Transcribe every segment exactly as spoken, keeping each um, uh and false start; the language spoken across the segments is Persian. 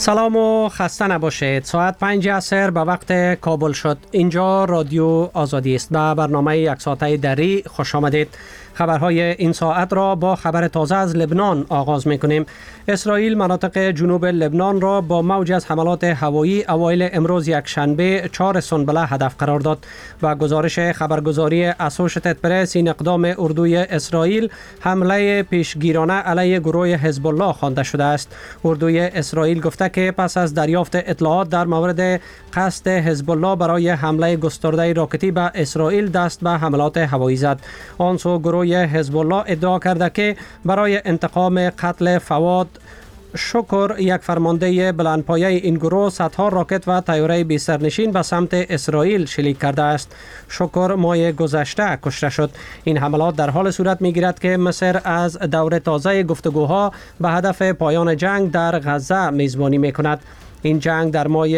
سلام و خسته نباشید. ساعت پنج عصر به وقت کابل شد. اینجا رادیو آزادی است. به برنامه یک ساعته دری خوش آمدید. خبرهای این ساعت را با خبر تازه از لبنان آغاز می‌کنیم. اسرائیل مناطق جنوب لبنان را با موج از حملات هوایی اوایل امروز یک شنبه چهار سنبله هدف قرار داد و گزارش خبرگزاری اسوشیتد پرس این اقدام اردوی اسرائیل حمله پیشگیرانه علیه گروه حزب الله خوانده شده است. اردوی اسرائیل گفته که پس از دریافت اطلاعات در مورد قصد حزب الله برای حمله گسترده راکتی به اسرائیل دست به حملات هوایی زد. آن سو گروه حزب الله ادعا کرده که برای انتقام قتل فواد شکر، یک فرمانده بلندپایه این گروه، صدها راکت و طیاره بی سرنشین به سمت اسرائیل شلیک کرده است. شکر ماه گذشته کشته شد. این حملات در حال صورت می‌گیرد که مصر از دور تازه گفتگوها به هدف پایان جنگ در غزه میزبانی می‌کند. این جنگ در ماه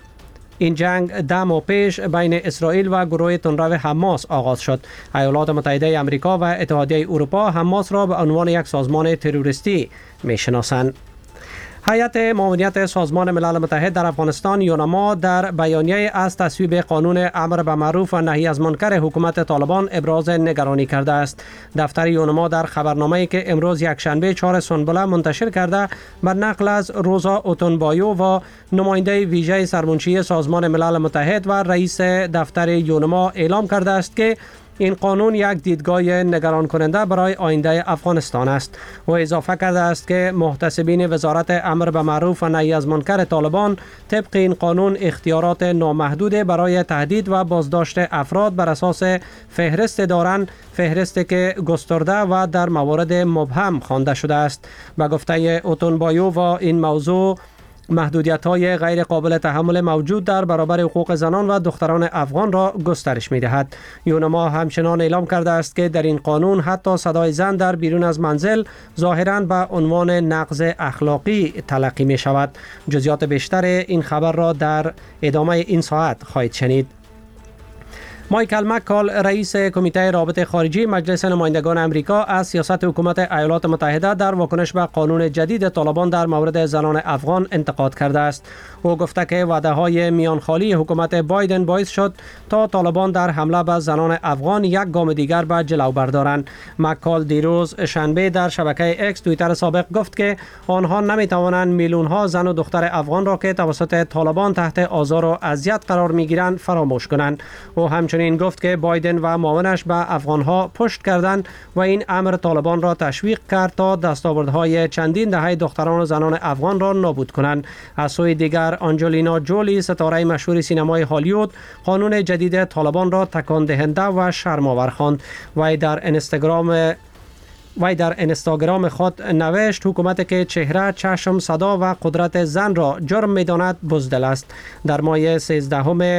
این جنگ ده ماه پیش بین اسرائیل و گروه تندرو حماس آغاز شد. ایالات متحده آمریکا و اتحادیه اروپا حماس را به عنوان یک سازمان تروریستی می‌شناسند. هیئت معاونیت سازمان ملل متحد در افغانستان یونما در بیانیه از تصویب قانون امر به معروف و نهی از منکر حکومت طالبان ابراز نگرانی کرده است. دفتر یونما در خبرنامه‌ای که امروز یکشنبه چهار سنبله منتشر کرده بر نقل از روزا اوتونبایو و نماینده ویژه سرمنشی سازمان ملل متحد و رئیس دفتر یونما اعلام کرده است که این قانون یک دیدگاه نگران کننده برای آینده افغانستان است. و اضافه کرده است که محتسبین وزارت امر به معروف و نهی از منکر طالبان طبق این قانون اختیارات نامحدود برای تهدید و بازداشت افراد بر اساس فهرست دارند، فهرستی که گسترده و در موارد مبهم خوانده شده است. به گفته اوتونبایو و این موضوع محدودیت‌های غیر قابل تحمل موجود در برابر حقوق زنان و دختران افغان را گسترش می‌دهد. یونما همچنان اعلام کرده است که در این قانون حتی صدای زن در بیرون از منزل ظاهراً به عنوان نقض اخلاقی تلقی می‌شود. جزئیات بیشتر این خبر را در ادامه این ساعت خواهید شنید. مایکل مکال، رئیس کمیته رابطه خارجی مجلس نمایندگان امریکا، از سیاست حکومت ایالات متحده در واکنش به قانون جدید طالبان در مورد زنان افغان انتقاد کرده است. او گفته که وعده‌های میانخالی حکومت بایدن باعث شد تا طالبان در حمله به زنان افغان یک گام دیگر به جلو بردارند. مکال دیروز شنبه در شبکه اکس توییتر سابق گفت که آنها نمی‌توانند میلیون‌ها زن و دختر افغان را که توسط طالبان تحت آزار و اذیت قرار می‌گیرند فراموش کنند. او همچنین این گفت که بایدن و معاونش به افغانها پشت کردند و این امر طالبان را تشویق کرد تا دستاوردهای چندین دهه دختران و زنان افغان را نابود کنند. از سوی دیگر آنجلینا جولی، ستاره مشهور سینمای هالیوود، قانون جدید طالبان را تکان دهنده و شرم‌آور خواند. وی در اینستاگرام وی در اینستاگرام خود نوشت حکومت که چهره، چشم، صدا و قدرت زن را جرم می‌داند بزدل است. در ماه سیزدهم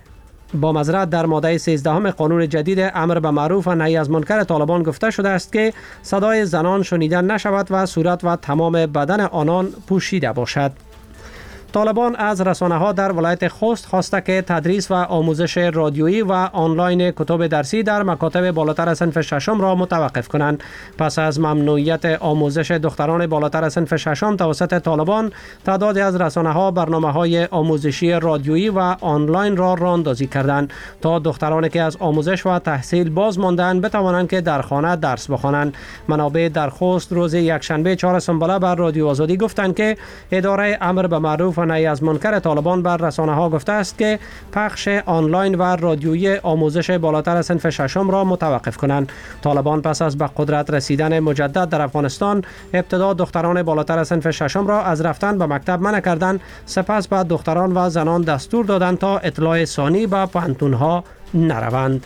با معذرت در ماده سیزدهم قانون جدید امر به معروف و نهی از منکر طالبان گفته شده است که صدای زنان شنیده نشود و صورت و تمام بدن آنان پوشیده باشد. طالبان از رسانه‌ها در ولایت خوست خواسته که تدریس و آموزش رادیویی و آنلاین کتب درسی در مکاتب بالاتر از صنف ششم را متوقف کنند. پس از ممنوعیت آموزش دختران بالاتر از صنف ششم توسط طالبان، تعدادی از رسانه‌ها برنامه‌های آموزشی رادیویی و آنلاین را راه‌اندازی کردند تا دخترانی که از آموزش و تحصیل باز ماندند بتوانند که در خانه درس بخوانند. منابع در خوست روز یکشنبه چهار سنبله بر رادیو آزادی گفتند که اداره امر به معروف و نهی از منکر طالبان بر رسانه‌ها گفته است که پخش آنلاین و رادیویی آموزش بالاتر از صنف ششم را متوقف کنند. طالبان پس از به قدرت رسیدن مجدد در افغانستان ابتدا دختران بالاتر از صنف ششم را از رفتن به مکتب منع کردند، سپس به دختران و زنان دستور دادند تا اطلاع ثانی به پانتون‌ها نروند.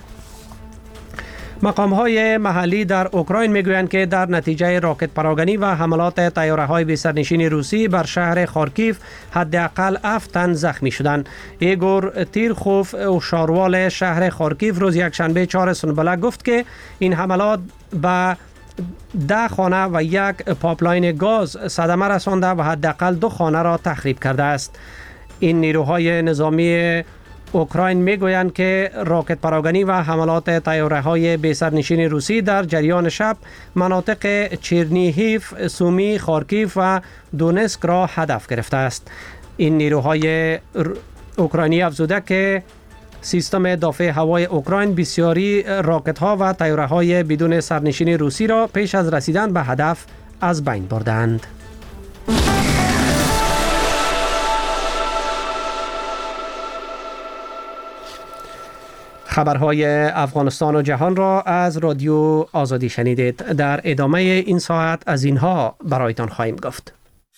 مقام‌های محلی در اوکراین میگویند که در نتیجه راکت پراگنی و حملات طیاره‌های بی سرنشین روسی بر شهر خارکیف حداقل هفت تن زخمی شدند. ایگور تیرخوف، شاروال شهر خارکیف، روز یکشنبه چهار سنبله گفت که این حملات به ده خانه و یک پایپلاین گاز صدمه رسانده و حداقل دو خانه را تخریب کرده است. این نیروهای نظامی اوکراین میگویند که راکت پراگنی و حملات طیاره‌های بی سرنشین روسی در جریان شب مناطق چرنیهیف، سومی، خارکیف و دونسک را هدف گرفته است. این نیروهای اوکراینی افزوده که سیستم دفاع هوای اوکراین بسیاری راکت‌ها و طیاره‌های بدون سرنشین روسی را پیش از رسیدن به هدف از بین بردند. خبرهای افغانستان و جهان را از رادیو آزادی شنیدید. در ادامه این ساعت از اینها برایتان خواهیم گفت.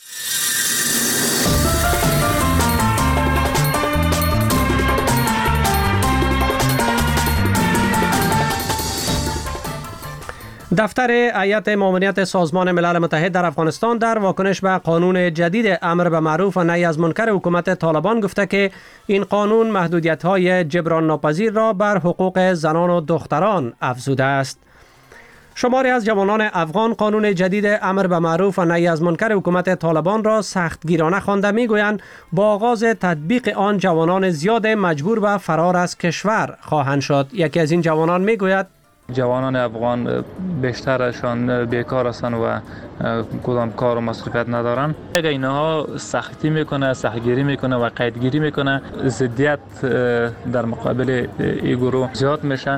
دفتر هیئت ماموریت سازمان ملل متحد در افغانستان در واکنش به قانون جدید امر به معروف و نهی از منکر حکومت طالبان گفته که این قانون محدودیت‌های جبران ناپذیر را بر حقوق زنان و دختران افزوده است. شماری از جوانان افغان قانون جدید امر به معروف و نهی از منکر حکومت طالبان را سختگیرانه خوانده میگویند با آغاز تطبیق آن جوانان زیاد مجبور به فرار از کشور خواهند شد. یکی از این جوانان میگوید جوانان افغان بیشترشان بیکار هستند و کدام کار و مسئولیت ندارن. اگر اینها سختی میکنه، سختگیری میکنه و قیدگیری میکنه، ضدیت در مقابل این گروه زیاد میشه.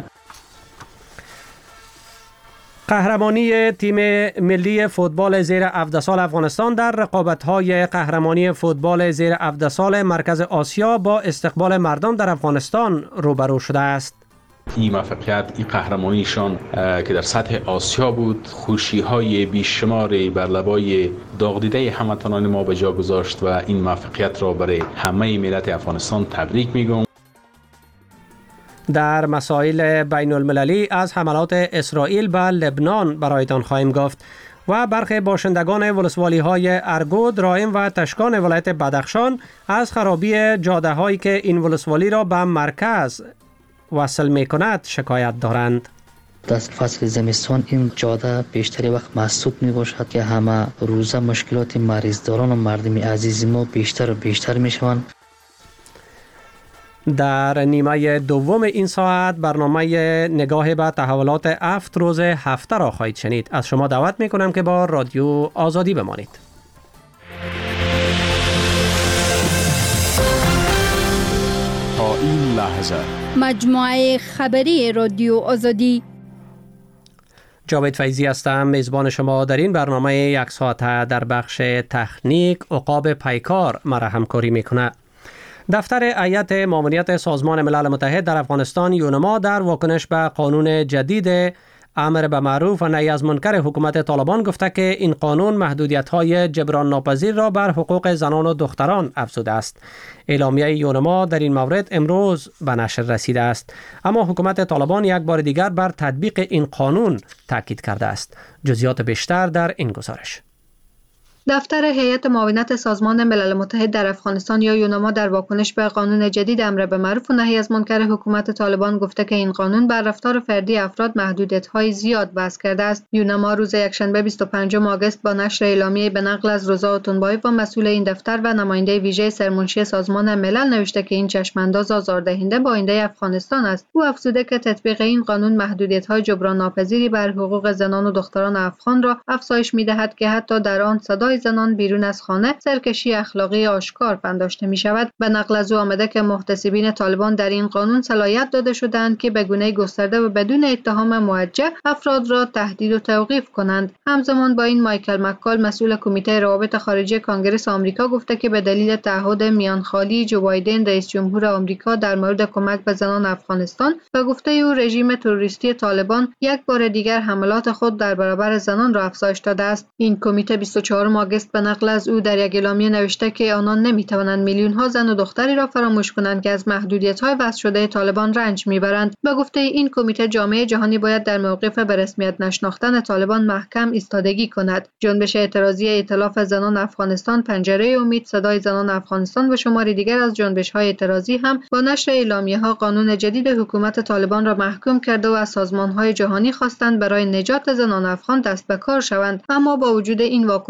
قهرمانی تیم ملی فوتبال زیر هفده سال افغانستان در رقابت‌های قهرمانی فوتبال زیر هفده سال مرکز آسیا با استقبال مردم در افغانستان روبرو شده است. این موفقیت، این قهرمانیشان که در سطح آسیا بود، خوشی‌های بیشماری بر لبای داغ-دیده هموطنان ما به جا گذاشت و این موفقیت را برای همه ملت افغانستان تبریک میگم. در مسائل بین المللی از حملات اسرائیل به لبنان برایتان خواهیم گفت و برخی باشندگان ولسوالی های ارگود، رایم و تشکان ولایت بدخشان از خرابی جاده هایی که این ولسوالی را به مرکز وصل می کند شکایت دارند. در فصل زمستان این جاده بیشتری وقت مسدود می باشد که همه روزه مشکلات مریضداران و مردم عزیز ما بیشتر و بیشتر می شوند. در نیمه دوم این ساعت برنامه نگاه به تحولات هفت روز هفته را خواهید شنید. از شما دعوت می کنم که با رادیو آزادی بمانید. تا این لحظه مجموعه خبری رادیو آزادی. جاوید فیضی هستم، میزبان شما در این برنامه یک ساعته. در بخش تکنیک عقاب پیکار مرا همکاری میکنه. دفتر هیئت ماموریت سازمان ملل متحد در افغانستان یونما در واکنش به قانون جدید امر به معروف و نهی از منکر حکومت طالبان گفته که این قانون محدودیت‌های جبران ناپذیر را بر حقوق زنان و دختران افزوده است. اعلامیه یونما در این مورد امروز به نشر رسیده است، اما حکومت طالبان یک بار دیگر بر تطبیق این قانون تاکید کرده است. جزئیات بیشتر در این گزارش. دفتر هیئت معاونت سازمان ملل متحد در افغانستان یا یونما در واکنش به قانون جدید امر به معروف و نهی از منکر حکومت طالبان گفته که این قانون بر رفتار فردی افراد محدودیت‌های زیاد وضع کرده است. یونما روز یکشنبه بیست و پنجم آگوست با نشر اعلامیه به نقل از رضا اتونبایف و مسئول این دفتر و نماینده ویژه سرمنشی سازمان ملل نوشته که این چشمانداز آزاردهنده با آینده افغانستان است. او افزوده که تطبیق این قانون محدودیت‌های جبران ناپذیری بر حقوق زنان و دختران افغان را افزایش می‌دهد که حتی در آن صدای زنان بیرون از خانه سرکشی اخلاقی آشکار پنداشته می شود. به نقل از او آمده که محتسبین طالبان در این قانون صلاحیت داده شدند که به گونه گسترده و بدون اتهام موجه افراد را تهدید و توقیف کنند. همزمان با این مایکل مکال مسئول کمیته روابط خارجی کانگرس آمریکا گفته که به دلیل تعهد میانخالی جو بایدن رئیس جمهور آمریکا در مورد کمک به زنان افغانستان و گفته او رژیم تروریستی طالبان یک بار دیگر حملات خود در برابر زنان را افزایش داده است. این کمیته بیست و چهارم آگوست به نقل از او در یک اعلامیه نوشته که آنان نمیتوانند میلیون ها زن و دختری را فراموش کنند که از محدودیت‌های وضع شده طالبان رنج میبرند. به گفته این کمیته جامعه جهانی باید در موقف به رسمیت نشناختن طالبان محکم ایستادگی کند. جنبش اعتراضی ائتلاف زنان افغانستان، پنجره امید، صدای زنان افغانستان و شماری دیگر از جنبش‌های اعتراضی هم با نشر اعلامیه‌ها قانون جدید حکومت طالبان را محکوم کرده و از سازمان‌های جهانی خواستند برای نجات زنان افغان دست به کار شوند. اما با وجود این واکنش‌ها و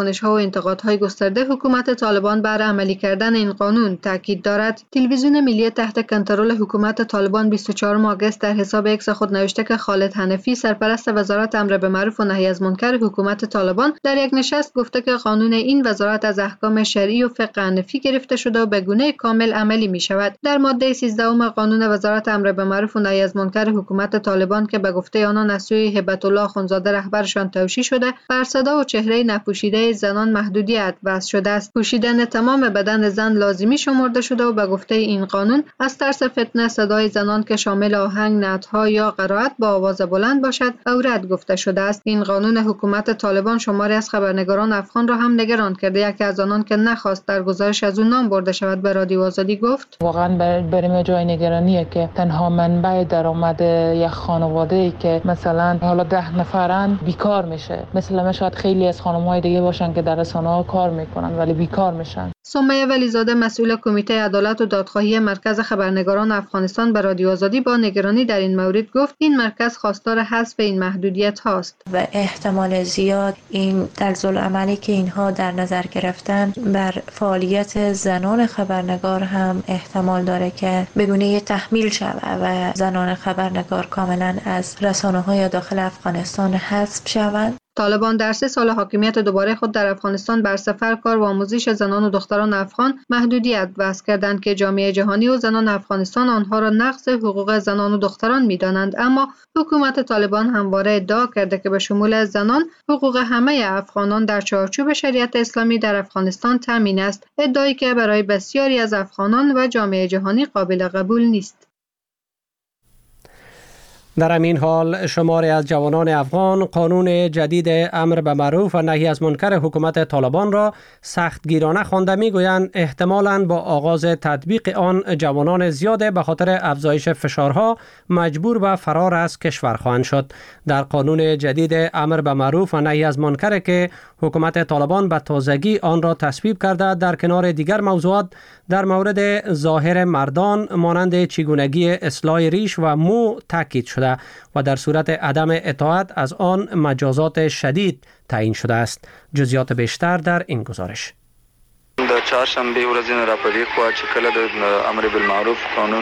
انتقادهای گسترده حکومت طالبان بر عملی کردن این قانون تاکید دارد. تلویزیون ملی تحت کنترل حکومت طالبان بیست و چهارم آگوست در حساب ایکس خود نوشته که خالد حنفی سرپرست وزارت امر به معروف و نهی از منکر حکومت طالبان در یک نشست گفته که قانون این وزارت از احکام شرعی و فقه حنفی گرفته شده و به گونه کامل عملی می شود. در ماده سیزده قانون وزارت امر به معروف و نهی از منکر حکومت طالبان که به گفته آنان از سوی هیبت الله اخوندزاده رهبرشان توشیح شده، بر صدا و چهره نپوشیده زنان محدودیت وضع شده است. پوشیدن تمام بدن زن لازمی شمرده شده و به گفته این قانون از ترس فتنه صدای زنان که شامل آهنگ، نعت‌ها یا قرائت با آواز بلند باشد عورت گفته شده است. این قانون حکومت طالبان شماری از خبرنگاران افغان را هم نگران کرده. یکی از آنان که نخواست در گزارش از اون نام برده شود به رادیو آزادی گفت: واقعا برای ما جای نگرانیه که تنها منبع درآمد یک خانواده‌ای که مثلا حالا ده نفرن بیکار میشه. مثلا شاید خیلی از خانم‌های دیگه باشن که در رسانه‌ها کار میکنن ولی بیکار میشن. سمیه ولیزاده مسئول کمیته عدالت و دادخواهی مرکز خبرنگاران افغانستان به رادیو آزادی با نگرانی در این مورد گفت این مرکز خواستار حذف این محدودیت هاست و احتمال زیاد این طرزالعملی که اینها در نظر گرفتن بر فعالیت زنان خبرنگار هم احتمال داره که بگونه تحمیل شود و زنان خبرنگار کاملا از رسانه‌های داخل افغانستان حذف شوند. طالبان در سه سال حاکمیت دوباره خود در افغانستان بر سفر، کار و آموزش زنان و دختران افغان محدودیت وضع کردند که جامعه جهانی و زنان افغانستان آنها را نقض حقوق زنان و دختران می‌دانند، اما حکومت طالبان همواره ادعا کرده که به شمول زنان حقوق همه افغانان در چارچوب شریعت اسلامی در افغانستان تامین است، ادعایی که برای بسیاری از افغانان و جامعه جهانی قابل قبول نیست. در همین حال شماری از جوانان افغان قانون جدید امر به معروف و نهی از منکر حکومت طالبان را سختگیرانه خوانده میگویند احتمالاً با آغاز تطبیق آن جوانان زیاد به خاطر افزایش فشارها مجبور به فرار از کشور خواهند شد. در قانون جدید امر به معروف و نهی از منکر که حکومت طالبان به تازگی آن را تصویب کرده، در کنار دیگر موضوعات در مورد ظاهر مردان مانند چگونگی اصلاح ریش و مو تاکید شده و در صورت عدم اطاعت از آن مجازات شدید تعیین شده است. جزئیات بیشتر در این گزارش. د چهارشنبه ورځې راپورې خو چې کله د امر بالمعروف قانون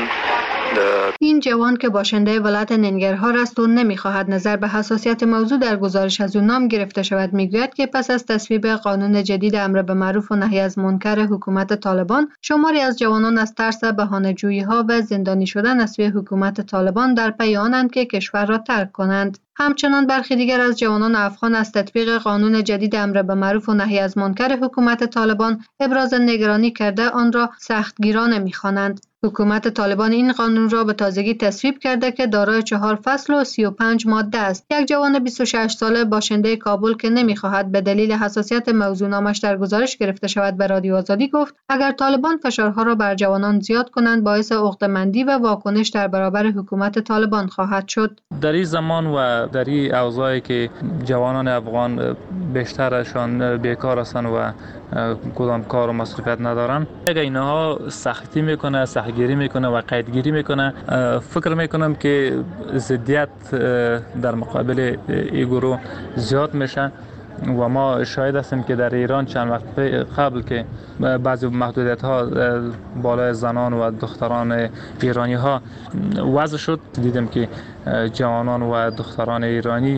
این جوان که باشنده ولایت ننگرهار است و نمیخواهد نظر به حساسیت موضوع در گزارش از او نام گرفته شود، میگوید که پس از تصویب قانون جدید امر به معروف و نهی از منکر حکومت طالبان، شماری از جوانان از ترس بهانه‌جویی‌ها و زندانی شدن از سوی حکومت طالبان در پی آنند که کشور را ترک کنند. همچنان برخی دیگر از جوانان افغان از تطبیق قانون جدید امر به معروف و نهی از منکر حکومت طالبان ابراز نگرانی کرده آن را سختگیرانه می‌خوانند. حکومت طالبان این قانون را به تازگی تصویب کرده که دارای چهار فصل و سی و پنج ماده است. یک جوان بیست و شش ساله باشنده کابل که نمی‌خواهد به دلیل حساسیت موضوع نامش در گزارش گرفته شود به رادیو آزادی گفت اگر طالبان فشارها را بر جوانان زیاد کنند باعث عقده‌مندی و واکنش در برابر حکومت طالبان خواهد شد. در این زمان و در این اوضاعی که جوانان افغان بیشترشان بیکار هستند و کدام کار و مصرفیت ندارن، اگر اینها سختی میکنه، سختگیری میکنه و قیدگیری میکنه، فکر میکنم که ضدیت در مقابل این گروه زیاد میشه و ما شاهد هستیم که در ایران چند وقت قبل که بعضی محدودیت ها بالای زنان و دختران ایرانی ها وضع شد، دیدیم که جوانان و دختران ایرانی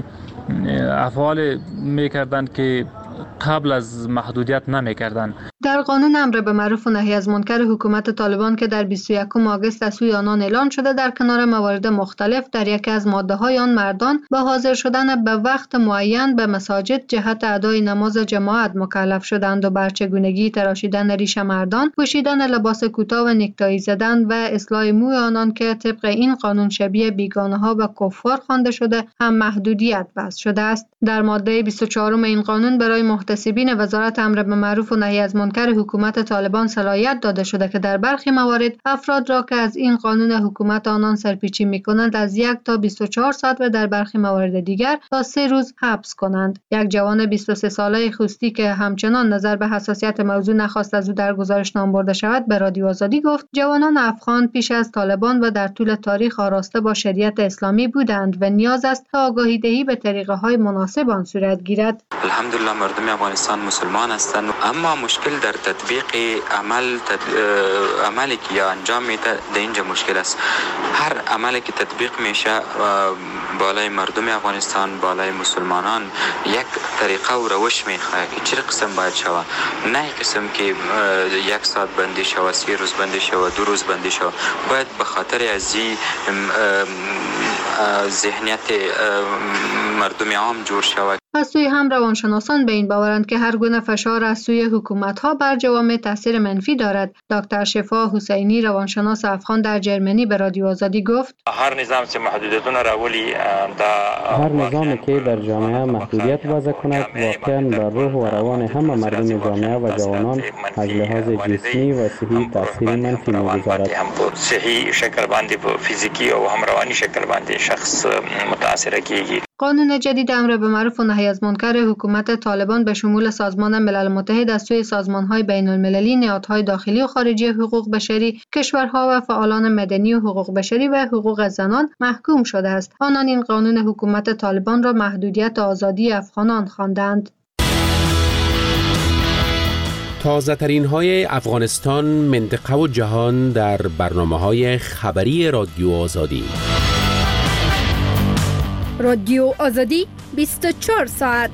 افعال میکردند که قبل از محدودیت نمیکردند. در قانون امر به معروف و نهی از منکر حکومت طالبان که در بیست و یکم آگوست از سوی آنان اعلان شده، در کنار موارد مختلف در یکی از ماده‌های آن مردان به حاضر شدن به وقت معین به مساجد جهت ادای نماز جماعت مکلف شدند و بر چگونگی تراشیدن ریش مردان، پوشیدن لباس کوتاه و نکتایی زدن و اصلاح موی آنان که طبق این قانون شبیه بیگانه‌ها و کفار خوانده شده هم محدودیت وضع شده است. در ماده بیست و چهارم این قانون برای محتسبین وزارت امر به معروف و نهی از منکر منکر حکومت طالبان صلاحیت داده شده که در برخی موارد افراد را که از این قانون حکومت آنان سرپیچی می‌کنند از یک تا بیست و چهار ساعت و در برخی موارد دیگر تا سه روز حبس کنند. یک جوان بیست و سه ساله خوستی که همچنان نظر به حساسیت موضوع نخواست از او در گزارش نام برده شود به رادیو آزادی گفت جوانان افغان پیش از طالبان و در طول تاریخ آراسته با شریعت اسلامی بودند و نیاز است تا آگاهی دهی به طریقه های مناسب آن صورت گیرد. الحمدلله مردم افغانستان مسلمان هستند، اما مشکل در تطبیق عمل عملی که انجام میده در اینجا مشکل است. هر عملی که تطبیق میشه بالای مردم افغانستان، بالای مسلمانان یک طریقه و روش میخواد که چه قسم باید شود، نه قسم که یک ساعت بندی شود، سی روز بندی شود، دو روز بندی شود. باید به خاطر از این ذهنیت مردم عام جور شود. از سوی هم روانشناسان به این باورند که هر گونه فشار از سوی حکومت‌ها بر جوامع تاثیر منفی دارد. دکتر شفا حسینی روانشناس افغان در جرمنی به رادیو آزادی گفت هر نظام که محدودیتونه راولی هر نظامی که در جامعه محدودیت وضع کند واقعا بر روح و روان همه مردم جامعه و جوانان از لحاظ جسمی و صحی تاثیر منفی می‌گذارد. صحی شکل باندې فیزیکی او هم روانی شکل باندې شخص متاثر کیږي. قانون جدید امر به معروف و نهی از منکر حکومت طالبان به شمول سازمان ملل متحد از سوی سازمان‌های بین‌المللی، نهادهای داخلی و خارجی حقوق بشری، کشورها و فعالان مدنی و حقوق بشری و حقوق زنان محکوم شده است. آنان این قانون حکومت طالبان را محدودیت آزادی افغانان خواندند. تازه ترین های افغانستان، منطقه و جهان در برنامه های خبری رادیو آزادی. رادیو آزادی بیست و چهار ساعت.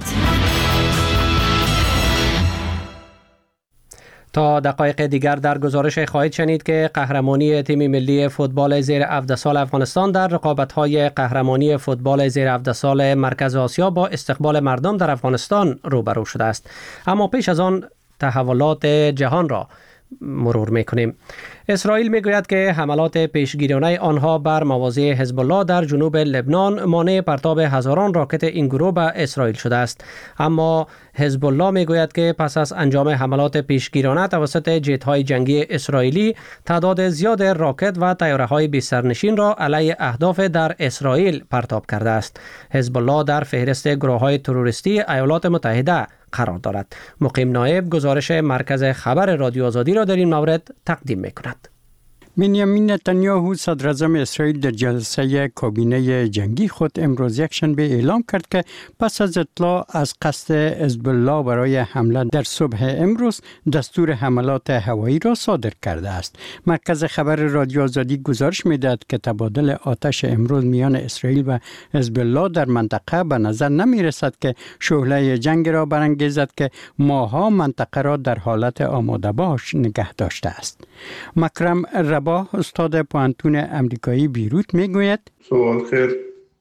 تا دقایق دیگر در گزارش خواهید شنید که قهرمانی تیم ملی فوتبال زیر هفده سال افغانستان در رقابت‌های قهرمانی فوتبال زیر هفده سال مرکز آسیا با استقبال مردم در افغانستان روبرو شده است. اما پیش از آن تحولات جهان را مرور میکنیم. اسرائیل میگوید که حملات پیشگیرانه آنها بر مواضع حزب الله در جنوب لبنان مانع پرتاب هزاران راکت این گروه به اسرائیل شده است. اما حزب الله میگوید که پس از انجام حملات پیشگیرانه توسط جت‌های جنگی اسرائیلی تعداد زیاد راکت و طیاره‌های بی سرنشین را علیه اهداف در اسرائیل پرتاب کرده است. حزب الله در فهرست گروه‌های تروریستی ایالات متحده قرار دارد. مقیم نایب گزارش مرکز خبر رادیو آزادی را در این مورد تقدیم می‌کند. بنیامین نتانیاهو صدر اعظم اسرائیل در جلسه کابینه جنگی خود امروز یکشنبه اعلام کرد که پس از اطلاع از قصد حزب الله برای حمله در صبح امروز دستور حملات هوایی را صادر کرده است. مرکز خبر رادیو آزادی گزارش می‌دهد که تبادل آتش امروز میان اسرائیل و حزب الله در منطقه به نظر نمی‌رسد که شعله جنگ را برانگیزد که ماها منطقه را در حالت آماده باش نگه داشته است. مکرم رباه استاد پوهنتون امریکایی بیروت میگوید سوال خیر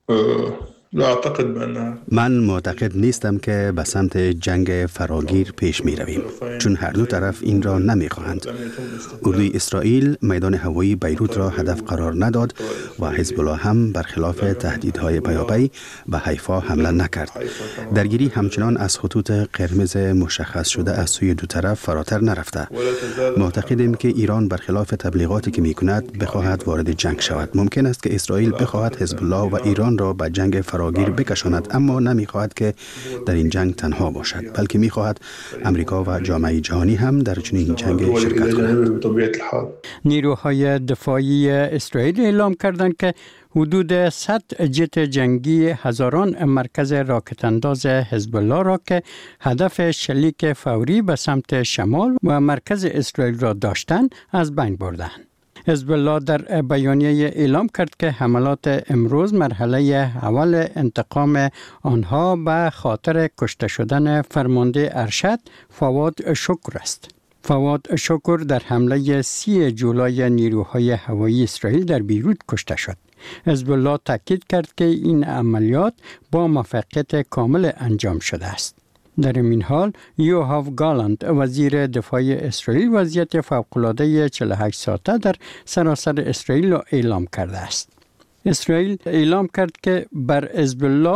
من معتقد نیستم که به سمت جنگ فراگیر پیش می رویم، چون هر دو طرف این را نمی خواهند. اردوی اسرائیل میدان هوایی بیروت را هدف قرار نداد و حزب الله هم برخلاف تهدیدهای پیاپی به حیفا حمله نکرد. درگیری همچنان از خطوط قرمز مشخص شده از سوی دو طرف فراتر نرفته. معتقدیم که ایران برخلاف تبلیغاتی که می کند بخواهد وارد جنگ شود. ممکن است که اسرائیل بخواهد حزب الله و ایران را به جنگ فراگیر گیر بکشاند، اما نمیخواهد که در این جنگ تنها باشد، بلکه میخواهد امریکا و جامعه جهانی هم در چنین جنگ شرکت کنند. نیروهای دفاعی اسرائیل اعلام کردند که حدود صد جت جنگی هزاران مرکز راکت انداز حزب الله را که هدف شلیک فوری به سمت شمال و مرکز اسرائیل را داشتند از بین بردند. حزب الله در بیانیه اعلام کرد که حملات امروز مرحله اول انتقام آنها به خاطر کشته شدن فرمانده ارشد فواد شکر است. فواد شکر در حمله سی جولای نیروهای هوایی اسرائیل در بیروت کشته شد. حزب الله تاکید کرد که این عملیات با موفقیت کامل انجام شده است. در این حال یوهاف گالانت وزیر دفاع اسرائیل وضعیت فوق‌العاده چهل و هشت ساعته در سراسر اسرائیل را اعلام کرده است. اسرائیل اعلام کرد که بر حزب الله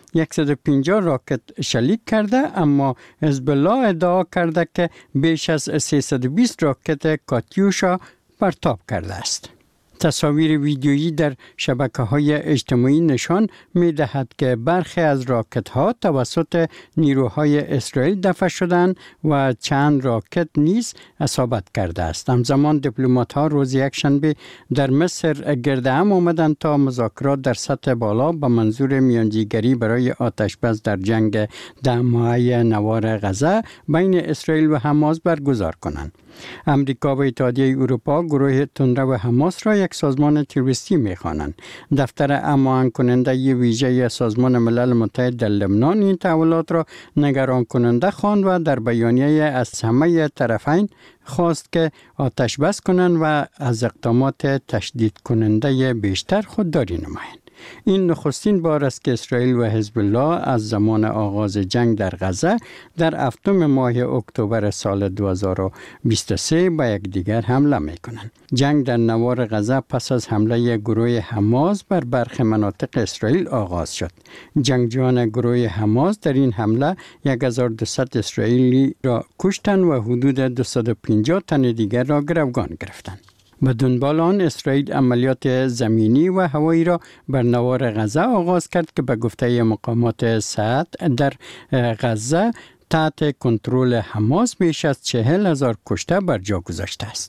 صد و پنجاه راکت شلیک کرده، اما حزب الله ادعا کرده که بیش از سیصد و بیست راکت کاتیوشا پرتاب کرده است. تصاویر ویدیویی در شبکه‌های اجتماعی نشان می‌دهد که برخی از راکت‌ها توسط نیروهای اسرائیل دفع شدند و چند راکت نیز اصابت کرده است. همزمان دیپلمات‌ها روز یکشنبه در مصر گرد هم آمدند تا مذاکرات در سطح بالا به منظور میانجیگری برای آتش‌بس در جنگ ده ماهه نوار غزه بین اسرائیل و حماس برگزار کنند. امریکا و اتحادیه اروپا گروه تندرو حماس را یک سازمان تروریستی می‌خوانند. دفتر هماهنگ کننده ویژه سازمان ملل متحد در لبنان این تحولات را نگران کننده خواند و در بیانیه از همه طرفین خواست که آتش بس کنند و از اقدامات تشدید کننده بیشتر خودداری نمایند. این نخستین بار است که اسرائیل و حزب الله از زمان آغاز جنگ در غزه در هفتم ماه اکتبر سال دو هزار و بیست و سه به یکدیگر حمله می‌کنند. جنگ در نوار غزه پس از حمله گروه حماس بر برخی مناطق اسرائیل آغاز شد. جنگجویان گروه حماس در این حمله هزار و دویست اسرائیلی را کشتند و حدود دویست و پنجاه تن دیگر را گروگان گرفتند. به دنبال آن اسرائیل عملیات زمینی و هوایی را بر نوار غزه آغاز کرد که به گفته مقامات صحت در غزه تحت کنترل حماس بیش از چهل هزار کشته بر جا گذاشته است.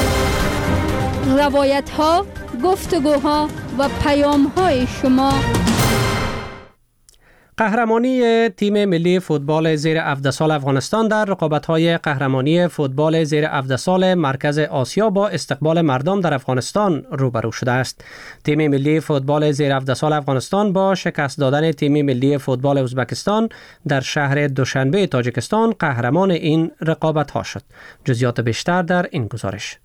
روایت ها، گفتگوها و پیام های شما. قهرمانی تیم ملی فوتبال زیر هفده سال افغانستان در رقابت‌های قهرمانی فوتبال زیر هفده سال مرکز آسیا با استقبال مردم در افغانستان روبرو شده است. تیم ملی فوتبال زیر هفده سال افغانستان با شکست دادن تیم ملی فوتبال ازبکستان در شهر دوشنبه تاجیکستان قهرمان این رقابت‌ها شد. جزئیات بیشتر در این گزارش.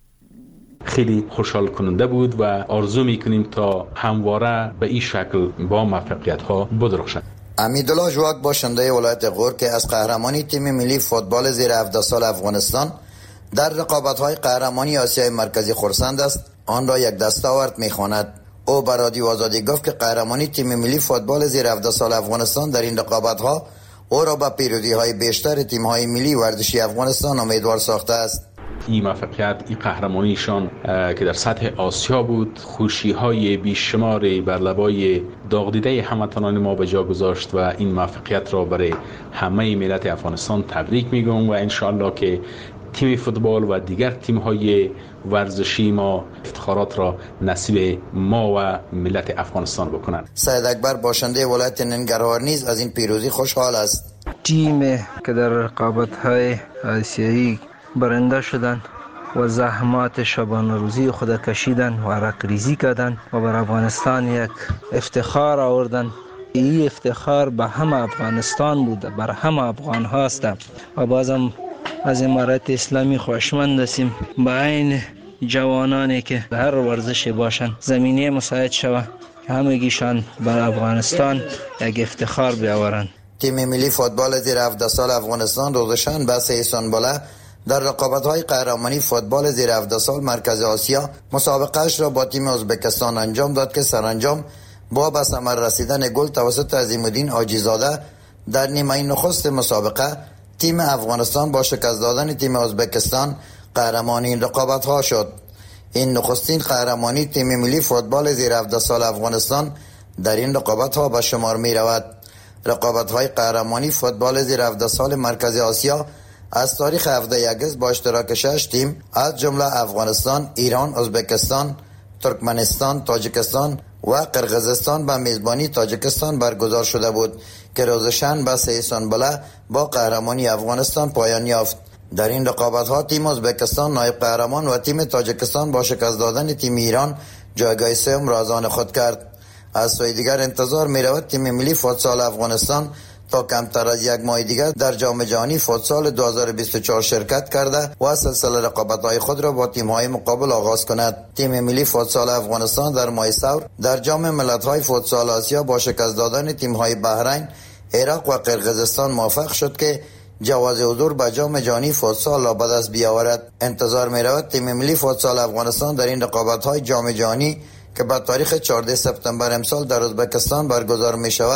خیلی خوشحال کننده بود و آرزو می‌کنیم تا همواره به این شکل با موفقیت‌ها بدرخشد. امیدالله جواک باشنده ولایت غور که از قهرمانی تیم ملی فوتبال زیر هفده سال افغانستان در رقابت‌های قهرمانی آسیای مرکزی خرسند است، آن را یک دستاورد می‌خواند. او به رادیو آزادی گفت که قهرمانی تیم ملی فوتبال زیر هفده سال افغانستان در این رقابت‌ها او را به پیروزی‌های بیشتر تیم‌های ملی ورزشی افغانستان امیدوار ساخته است. این موفقیت، این قهرمانیشان که در سطح آسیا بود، خوشی‌های بیشماری بر لبای داغ‌دیده هموطنان ما به جا گذاشت و این موفقیت را برای همه ملت افغانستان تبریک میگم و انشاءالله که تیم فوتبال و دیگر تیم‌های ورزشی ما افتخارات را نصیب ما و ملت افغانستان بکنند. سید اکبر باشنده ولایت ننگرهار نیز از این پیروزی خوشحال است. تیم که در رقابت‌های آسیایی برنده شدند و زحمات شبانه روزی خود کشیدن و عرق ریزی کردن و بر افغانستان یک افتخار آوردن. این افتخار به همه افغانستان بوده، بر همه افغان هاست و بازم از امارت اسلامی خوشمند هستیم با این جوانانی که هر ورزش باشن زمینه مساعد شود که همگیشان بر افغانستان یک افتخار بیاورند. تیم ملی فوتبال زیر هفده سال افغانستان روزشان بس احسان‌باله در رقابت‌های قهرمانی فوتبال زیر هفده سال مرکز آسیا مسابقه‌اش را با تیم ازبکستان انجام داد که سرانجام با به ثمر رسیدن گل توسط عظیم‌الدین حاجی‌زاده در نیمه نخست مسابقه تیم افغانستان با شکست دادن تیم ازبکستان قهرمان این رقابت‌ها شد. این نخستین قهرمانی تیم ملی فوتبال زیر هفده سال افغانستان در این رقابت‌ها به شمار می‌رود. رقابت‌های قهرمانی فوتبال زیر هفده سال مرکز آسیا از تاریخ هفده اگست با اشتراک شش تیم از جمله افغانستان، ایران، ازبکستان، ترکمنستان، تاجیکستان و قرقیزستان به میزبانی تاجیکستان برگزار شده بود که روز شنبه سه اسفند با قهرمانی افغانستان پایان یافت. در این رقابت‌ها تیم ازبکستان نایب قهرمان و تیم تاجیکستان با شکست دادن تیم ایران جایگاه سوم را از آن خود کرد. از سوی دیگر انتظار می‌رود تیم ملی فوتسال افغانستان تا کمتر از یک ماه دیگر در جام جهانی فوتسال دو هزار و بیست و چهار شرکت کرده و سلسله رقابت‌های خود را با تیم‌های مقابل آغاز کند. تیم ملی فوتسال افغانستان در ماه سور در جام ملت‌های فوتسال آسیا با شکست دادن تیم‌های بحرین، عراق و قرقیزستان موفق شد که جواز حضور به جام جهانی فوتسال را به دست بیاورد. انتظار می‌رود تیم ملی فوتسال افغانستان در این رقابت‌های جام جهانی که به تاریخ چهاردهم سپتامبر امسال در ازبکستان برگزار می‌شود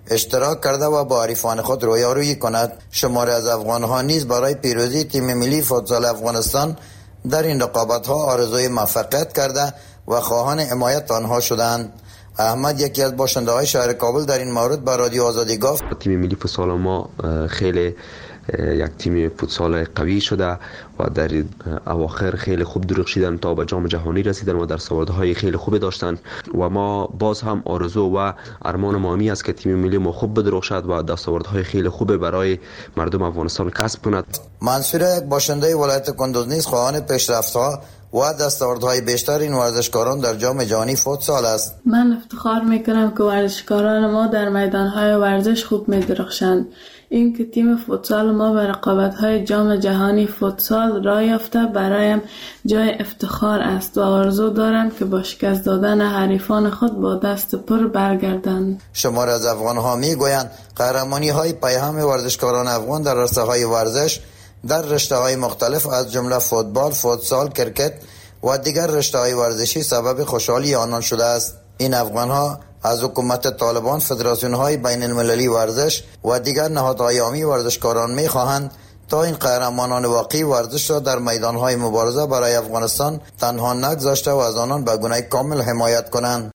اشتراک کرده و با حریفان خود رویارویی کند. شماری از افغان‌ها نیز برای پیروزی تیم ملی فوتسال افغانستان در این رقابت‌ها آرزوی موفقیت کرده و خواهان حمایت آنها شدند. احمد یکی از باشنده‌های شهر کابل در این مورد به رادیو آزادی گفت: تیم ملی فوتسال ما خیلی یک تیم فوتسال قوی شده و در اواخر خیلی خوب درخشیدن تا به جام جهانی رسیدن و دستاوردهای خیلی خوبی داشتن و ما باز هم آرزو و ارمان ما این است که تیم ملی ما خوب بدرخشد و دستاوردهای خیلی خوب برای مردم افغانستان کسب کند. منصور یک باشنده ولایت کندوز نیز خواهان پیشرفت‌ها و دستاوردهای بیشتر این ورزشکاران در جام جهانی فوتسال است. من افتخار میکنم که ورزشکاران ما در میدانهای ورزش خوب میدرخشند. این که تیم فوتسال ما به رقابت‌های جام جهانی فوتسال راه یافته برایم جای افتخار است و آرزو دارم که با شکست دادن حریفان خود با دست پر برگردند. شمار از افغان‌ها میگویند قهرمانی‌های پیهم ورزشکاران افغان در عرصه‌های ورزش در رشته‌های مختلف از جمله فوتبال، فوتسال، کرکت و دیگر رشته‌های ورزشی سبب خوشحالی آنان شده است. این افغان‌ها از حکومت طالبان، فدراسیون‌های بین المللی ورزش و دیگر نهادهای عامی ورزشکاران می‌خواهند تا این قهرمانان واقعی ورزش را در میدان‌های مبارزه برای افغانستان تنها نگذاشته و از آنان به گونه کامل حمایت کنند.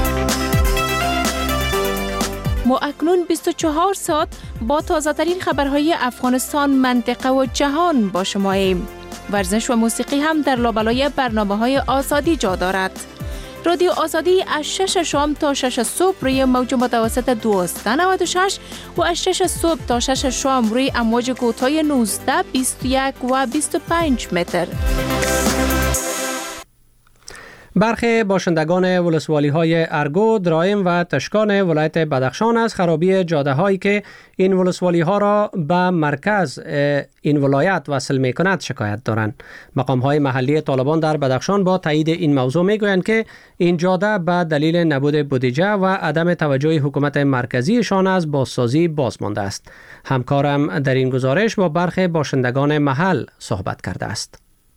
ما اکنون بیست و چهار ساعت با تازه‌ترین خبرهای افغانستان، منطقه و جهان با شماییم. ورزش و موسیقی هم در لابلای برنامه‌های آزادی جا دارد. رادیو آزادی از شش شام تا شش صبح روی موج متوسط دویست و نود و شش و از شش صبح تا شش شام روی امواج کوتاه نوزده، بیست و یک و بیست و پنج متر. برخی باشندگان ولسوالی های ارگو، درایم و تشکان ولایت بدخشان از خرابی جاده هایی که این ولسوالی ها را به مرکز این ولایت وصل می کند شکایت دارند. مقام های محلی طالبان در بدخشان با تایید این موضوع می گویند که این جاده به دلیل نبود بودجه و عدم توجه حکومت مرکزیشان از بازسازی باز مانده است. همکارم در این گزارش با برخی باشندگان محل صحبت کرده است.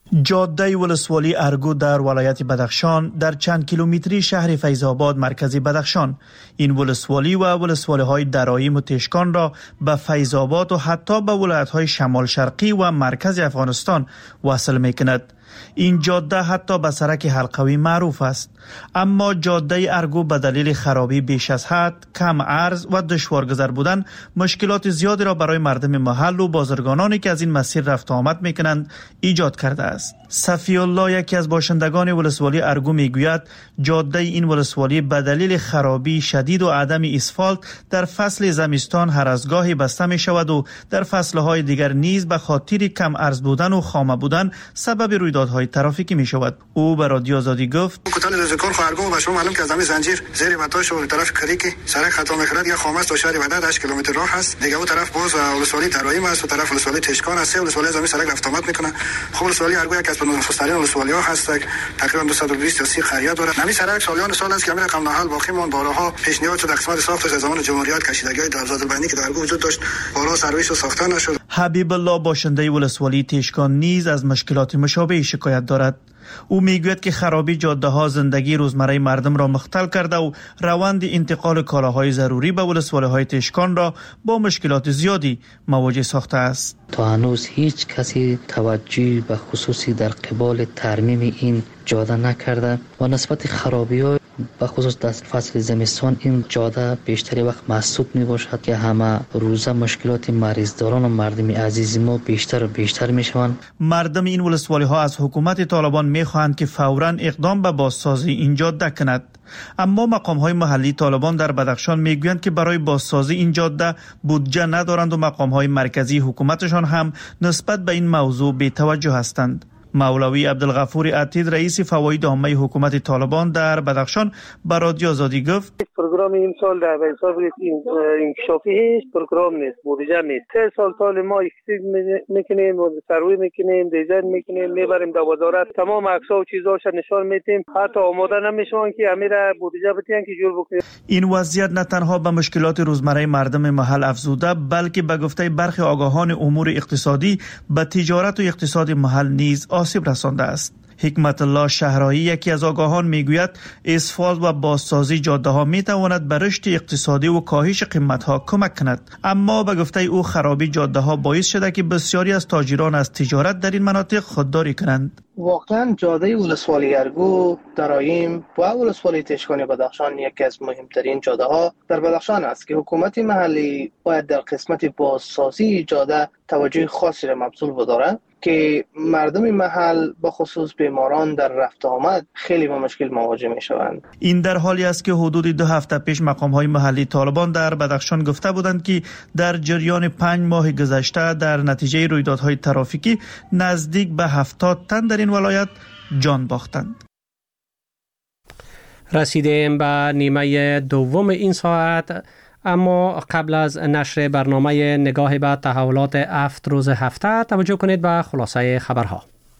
جاده ولسوالی ارگو در ولایت بدخشان در چند کیلومتری شهر فیض‌آباد مرکزی بدخشان، این ولسوالی و ولسوالی های درایم و تشکان را به فیض‌آباد و حتی به ولایت های شمال شرقی و مرکز افغانستان وصل می کند. این جاده حتی به سرک حلقوی معروف است، اما جاده ارگو به دلیل خرابی بیش از حد، کم عرض و دشوارگذر بودن مشکلات زیادی را برای مردم محل و بازرگانانی که از این مسیر رفت آمد میکنند ایجاد کرده است. صفی الله یکی از باشندگان ولسوالی ارگو میگوید جاده این ولسوالی به دلیل خرابی شدید و عدم اسفالت در فصل زمستان هر از گاهی بسته می شود و در فصلهای دیگر نیز به خاطر کم عرض بودن و خامه بودن سبب رویدادهای ترافیکی می شود. او به رادیو آزادی گفت: کتان رزکار خارگو و شما معلوم که از همین زنجیر زیر بتاش و طرف کریکی سرک خطا میخورد یا خامه است تا شهر وداد هشت کیلومتر راه است. دیگه اون طرف باز ولسوالی درایم است و طرف ولسوالی تشکان است. ولسوالی از همین سرک رفت آمد میکنه. خب ولسوالی ارگو یک از نخست‌ترین ولسوالی ها هست، تقریبا دویست و بیست تا سی خریت داره. همین سرک سالیان سال است که همین رقم نهال باقی مون بارها پیشنهاد شد قسمت ساختش از زمان جمهوریت کشیدگی در آذربایجانی که در ارگو وجود داشت بارها سرویس و ساخته نشد. حبیب الله باشنده ولسوالی تشکان نیز از مشکلات مشابه شکایت دارد. او میگوید که خرابی جاده ها زندگی روزمره مردم را مختل کرده و روند انتقال کالاهای ضروری به ولسوالی های تشکان را با مشکلات زیادی مواجه ساخته است. تا هنوز هیچ کسی توجهی به خصوصی در قبال ترمیم این جاده نکرده و نسبت خرابی ها به خصوص در فصل زمستان این جاده بیشتری وقت محسوب می باشد که همه روزه مشکلات مریضداران و مردم عزیز ما بیشتر و بیشتر می شوند. مردم این ولسوالی ها از حکومت طالبان می خواهند که فوراً اقدام به بازسازی این جاده کند، اما مقام های محلی طالبان در بدخشان می گویند که برای بازسازی این جاده بودجه ندارند و مقام های مرکزی حکومتشان هم نسبت به این موضوع بی توجه هستند. مولوی عبدالغفور عتید رئیس فواید عامه حکومت طالبان در بدخشان به رادیو آزادی گفت: پروگرام این سال در حساب انکشافی هیچ پروگرام نیست، بودجه نیست. سه سال سال ما اکسید میکنیم، سروی میکنیم، دیزاین میکنیم، میبریم در وزارت، تمام عکس‌ها و چیزاش نشان میدیم، حتی آماده نمیشون که امیر بودجه بتین که جور بکنیم. این وضعیت نه تنها به مشکلات روزمره مردم محل افزوده، بلکه به گفته برخی آگاهان امور اقتصادی به تجارت و اقتصاد محل نیز آسیب رسانده است. حکمت الله شهرایی یکی از آگاهان میگوید اسفالت و بازسازی جاده ها می تواند به رشد اقتصادی و کاهش قیمت ها کمک کند، اما به گفته او خرابی جاده ها باعث شده که بسیاری از تاجران از تجارت در این مناطق خودداری کنند. واقعا جاده ولسوالی ارگو، درایم و ولسوالی تشکان بدخشان یکی از مهمترین جاده ها در بدخشان است که حکومت محلی باید در قسمت بازسازی جاده توجه خاصی را مبذول بدارد که مردم محل به خصوص بیماران در رفت آمد خیلی با مشکل مواجه می شوند. این در حالی است که حدود دو هفته پیش مقام های محلی طالبان در بدخشان گفته بودند که در جریان پنج ماه گذشته در نتیجه رویدادهای ترافیکی نزدیک به هفتاد تن در این ولایت جان باختند. رسیدیم به نیمه دوم این ساعت، اما قبل از نشر برنامه نگاه به تحولات هفت روز هفته توجه کنید به خلاصه خبرها.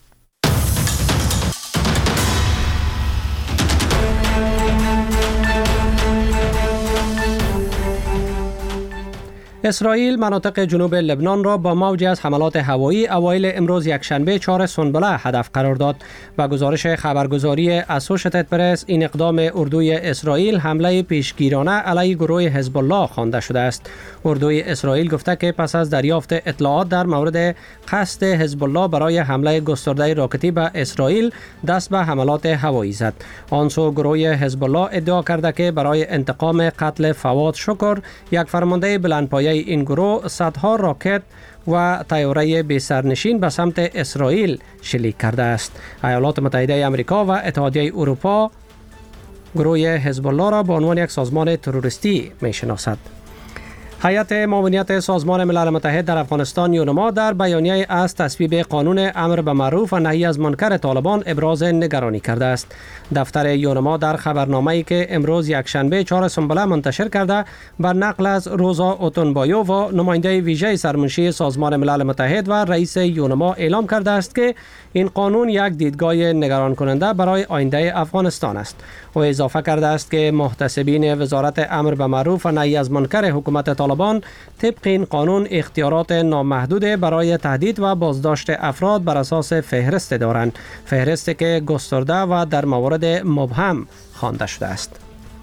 اسرائیل مناطق جنوب لبنان را با موجی از حملات هوایی اوایل امروز یکشنبه چهار سنبله هدف قرار داد. با گزارش خبرگزاری اسوشیتد پرس، این اقدام اردوی اسرائیل حمله پیشگیرانه علیه گروه حزب الله خوانده شده است. اردوی اسرائیل گفته که پس از دریافت اطلاعات در مورد قصد حزب الله برای حمله گسترده راکتی به اسرائیل دست به حملات هوایی زد. آن سو گروه حزب الله ادعا کرده که برای انتقام قتل فواد شکر، یک فرمانده بلندپایه این گروه، صدها راکت و طیاره بی سرنشین به سمت اسرائیل شلیک کرده است. ایالات متحده آمریکا و اتحادیه اروپا گروه حزب الله را به عنوان یک سازمان تروریستی می‌شناسد. هیئت معاونیت سازمان ملل متحد در افغانستان یونما در بیانیه از تصویب قانون امر به معروف و نهی از منکر طالبان ابراز نگرانی کرده است. دفتر یونما در خبرنامه‌ای که امروز یکشنبه چهار سنبله منتشر کرده بر نقل از روزا اوتونبایو و نماینده ویژه سرمنشی سازمان ملل متحد و رئیس یونما اعلام کرده است که این قانون یک دیدگاه نگران کننده برای آینده افغانستان است. او اضافه کرده است که محتسبین وزارت امر به معروف و نهی از منکر حکومت طالبان طبق این قانون اختیارات نامحدود برای تهدید و بازداشت افراد بر اساس فهرست دارند، فهرستی که گسترده و در موارد مبهم خوانده شده است.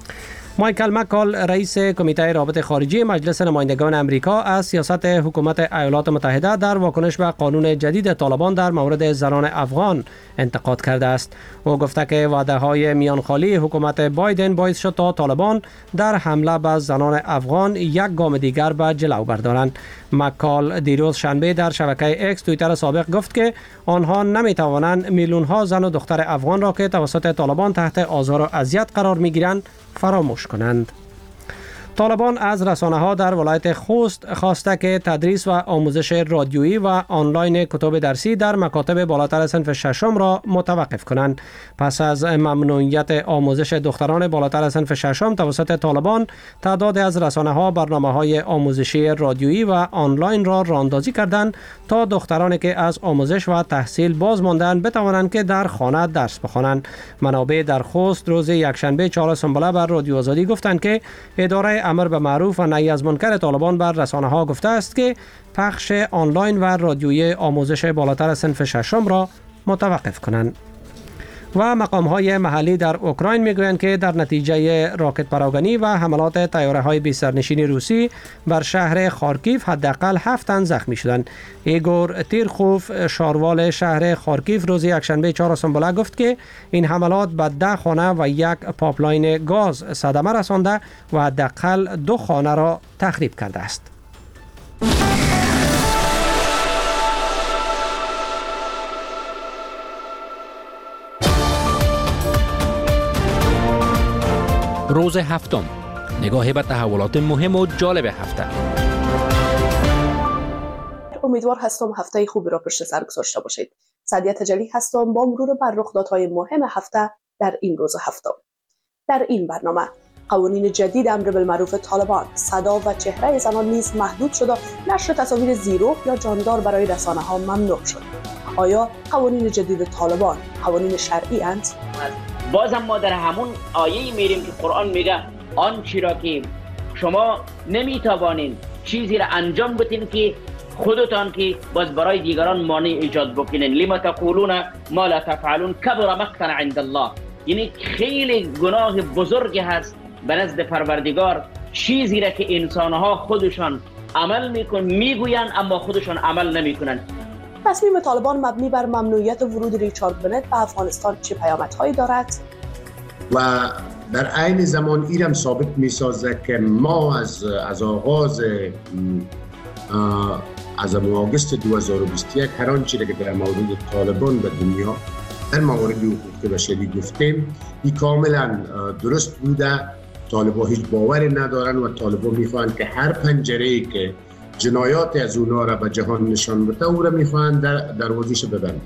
مایکل مکال، رئیس کمیته رابطه خارجی مجلس نمایندگان امریکا، از سیاست حکومت ایالات متحده در واکنش به قانون جدید طالبان در مورد زنان افغان انتقاد کرده است. او گفته که وعده‌های میانخالی حکومت بایدن باعث شد تا طالبان در حمله به زنان افغان یک گام دیگر به جلو بردارند. مکال دیروز شنبه در شبکه اکس توییتر سابق گفت که آنها نمی‌توانند میلیون‌ها زن و دختر افغان را که توسط طالبان تحت آزار و اذیت قرار می‌گیرند فراموش کنند. طالبان از رسانه‌ها در ولایت خوست خواسته که تدریس و آموزش رادیویی و آنلاین کتب درسی در مکاتب بالاتر صنف ششم را متوقف کنند. پس از ممنوعیت آموزش دختران بالاتر صنف ششم توسط طالبان، تعداد از رسانه‌ها برنامه‌های آموزشی رادیویی و آنلاین را راهاندازی کردند تا دخترانی که از آموزش و تحصیل باز ماندند بتوانند که در خانه درس بخوانند. منابع در خوست روز یکشنبه چهار سنبله بر رادیو آزادی گفتند که اداره امر به معروف و نهی از منکر طالبان بر رسانه‌ها گفته است که پخش آنلاین و رادیویی آموزش بالاتر صنف ششم را متوقف کنند. و مقام‌های محلی در اوکراین میگویند که در نتیجه راکت پراگنی و حملات طیاره‌های بی سرنشین روسی بر شهر خارکیف حداقل هفت تن زخمی شدند. ایگور تیرخوف، شاروال شهر خارکیف، روز یکشنبه چهار سنبله گفت که این حملات به ده خانه و یک پایپلاین گاز صدمه رسانده و حداقل دو خانه را تخریب کرده است. روز هفتم، نگاه به تحولات مهم و جالب هفته. امیدوار هستم هفته خوبی را پشت سر گذاشته باشید. سعدیه تجلی هستم با مرور بر رخدادهای مهم هفته در این روز هفتم. در این برنامه قوانین جدید امر بالمعروف طالبان، صدا و چهره زنان نیز محدود شد و نشر تصاویر زیرو یا جاندار برای رسانه ها ممنوع شد. آیا قوانین جدید طالبان قوانین شرعی اند؟ بازم ما در همون آیه میریم که قرآن میگه آن چی را که شما نمیتوانین چیزی را انجام بدین که خودتان که باز برای دیگران مانع ایجاد بکنین. لما تقولون ما لا تفعلون کبر مقتا عند الله. یعنی خیلی گناه بزرگی هست به نزد پروردگار چیزی را که انسانها خودشان عمل میکن میگوین اما خودشان عمل نمیکنن. تصمیم طالبان مبنی بر ممنوعیت ورود ریچارد بنت به افغانستان چه پیامدهایی دارد؟ و در عین زمان ایرم ثابت میسازه که ما از از آغاز از آگوست دو هزار و بیست و یک هر آنچه که در مورد طالبان به دنیا در موارد حقوق بشری گفتیم این کاملا درست بوده. طالبان هیچ باوری ندارن و طالبان میخوان که هر پنجره‌ای که جنایات از اونا را به جهان نشان بده او را میخوان در دروازه‌اش ببندن.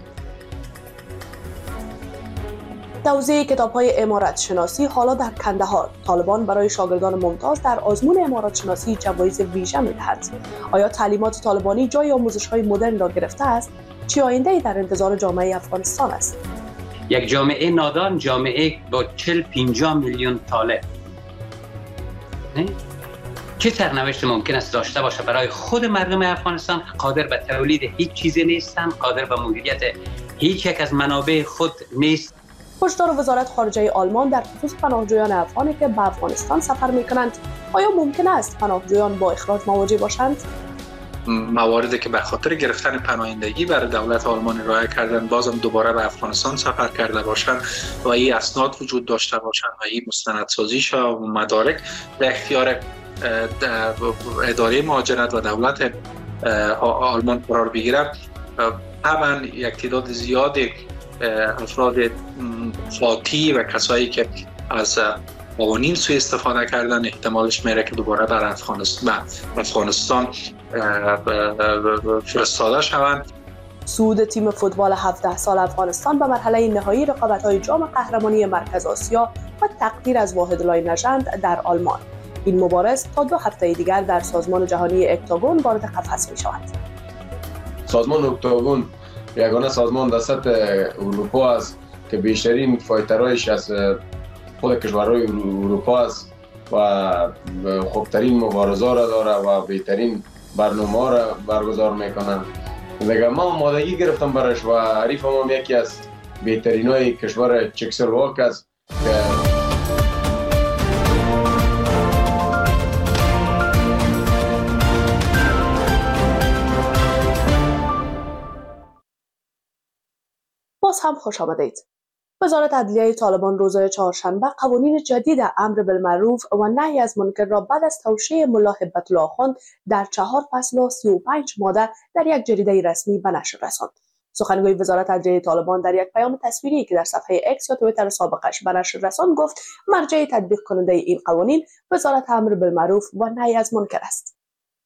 توزیع کتاب‌های امارت شناسی حالا در کندهار. طالبان برای شاگردان ممتاز در آزمون امارت شناسی جوایز ویژه می‌دهد. آیا تعلیمات طالبانی جای آموزش‌های مدرن را گرفته است؟ چه آینده‌ای در انتظار جامعه افغانستان است؟ یک جامعه نادان، جامعه با چهل پنجاه میلیون طالب، چه سرنوشت ممکن است داشته باشه برای خود مردم افغانستان؟ قادر به تولید هیچ چیزی نیستند، قادر به مدیریت هیچ یک از منابع خود نیست. هشدار وزارت خارجه آلمان در خصوص پناهجویان افغانی که به افغانستان سفر می‌کنند. آیا ممکن است پناهجویان با اخراج مواجه باشند؟ مواردی که به خاطر گرفتن پناهندگی برای دولت آلمان ارائه کردن بازم دوباره به افغانستان سفر کرده باشند و این اسناد وجود داشته باشند و این مستندسازیش و مدارک به اختیار اداره مهاجرت و دولت آلمان قرار بگیرد، طبعا یک تعداد زیادی افراد فاتی و کسایی که از قوانین سوء استفاده کردن احتمالش میره که دوباره بر افغانستان افغانستان فرستاده شوند. صعود تیم فوتبال هفده سال افغانستان به مرحله نهایی رقابت‌های جام قهرمانی مرکز آسیا و تقدیر از واحدالله نژند در آلمان. این مبارز تا دو هفته دیگر در سازمان جهانی اکتاگون وارد قفس می‌شود. سازمان اکتاگون یگانه سازمان در سطح اروپا است که بیشترین فایترهایش از خود کشورهای اروپا است و خوبترین مبارزه را داره و بهترین برنامه را برگزار میکنند. دیگه ما آمادگی گرفتم برش و حریف ما یکی از بهترین های کشور چکسلواک است که باز هم خوش آمدید. وزارت عدلیه طالبان روز چهارشنبه قوانین جدید امر بالمعروف و نهی از منکر را بعد از توشیح ملا هبت الله خان در چهار فصل و سی و پنج ماده در یک جریده رسمی به نشر رساند. سخنگوی وزارت عدلیه طالبان در یک پیام تصویری که در صفحه اکس یا توییتر سابقش به نشر رساند گفت مرجع تطبیق کننده این قوانین وزارت امر بالمعروف و نهی از منکر است.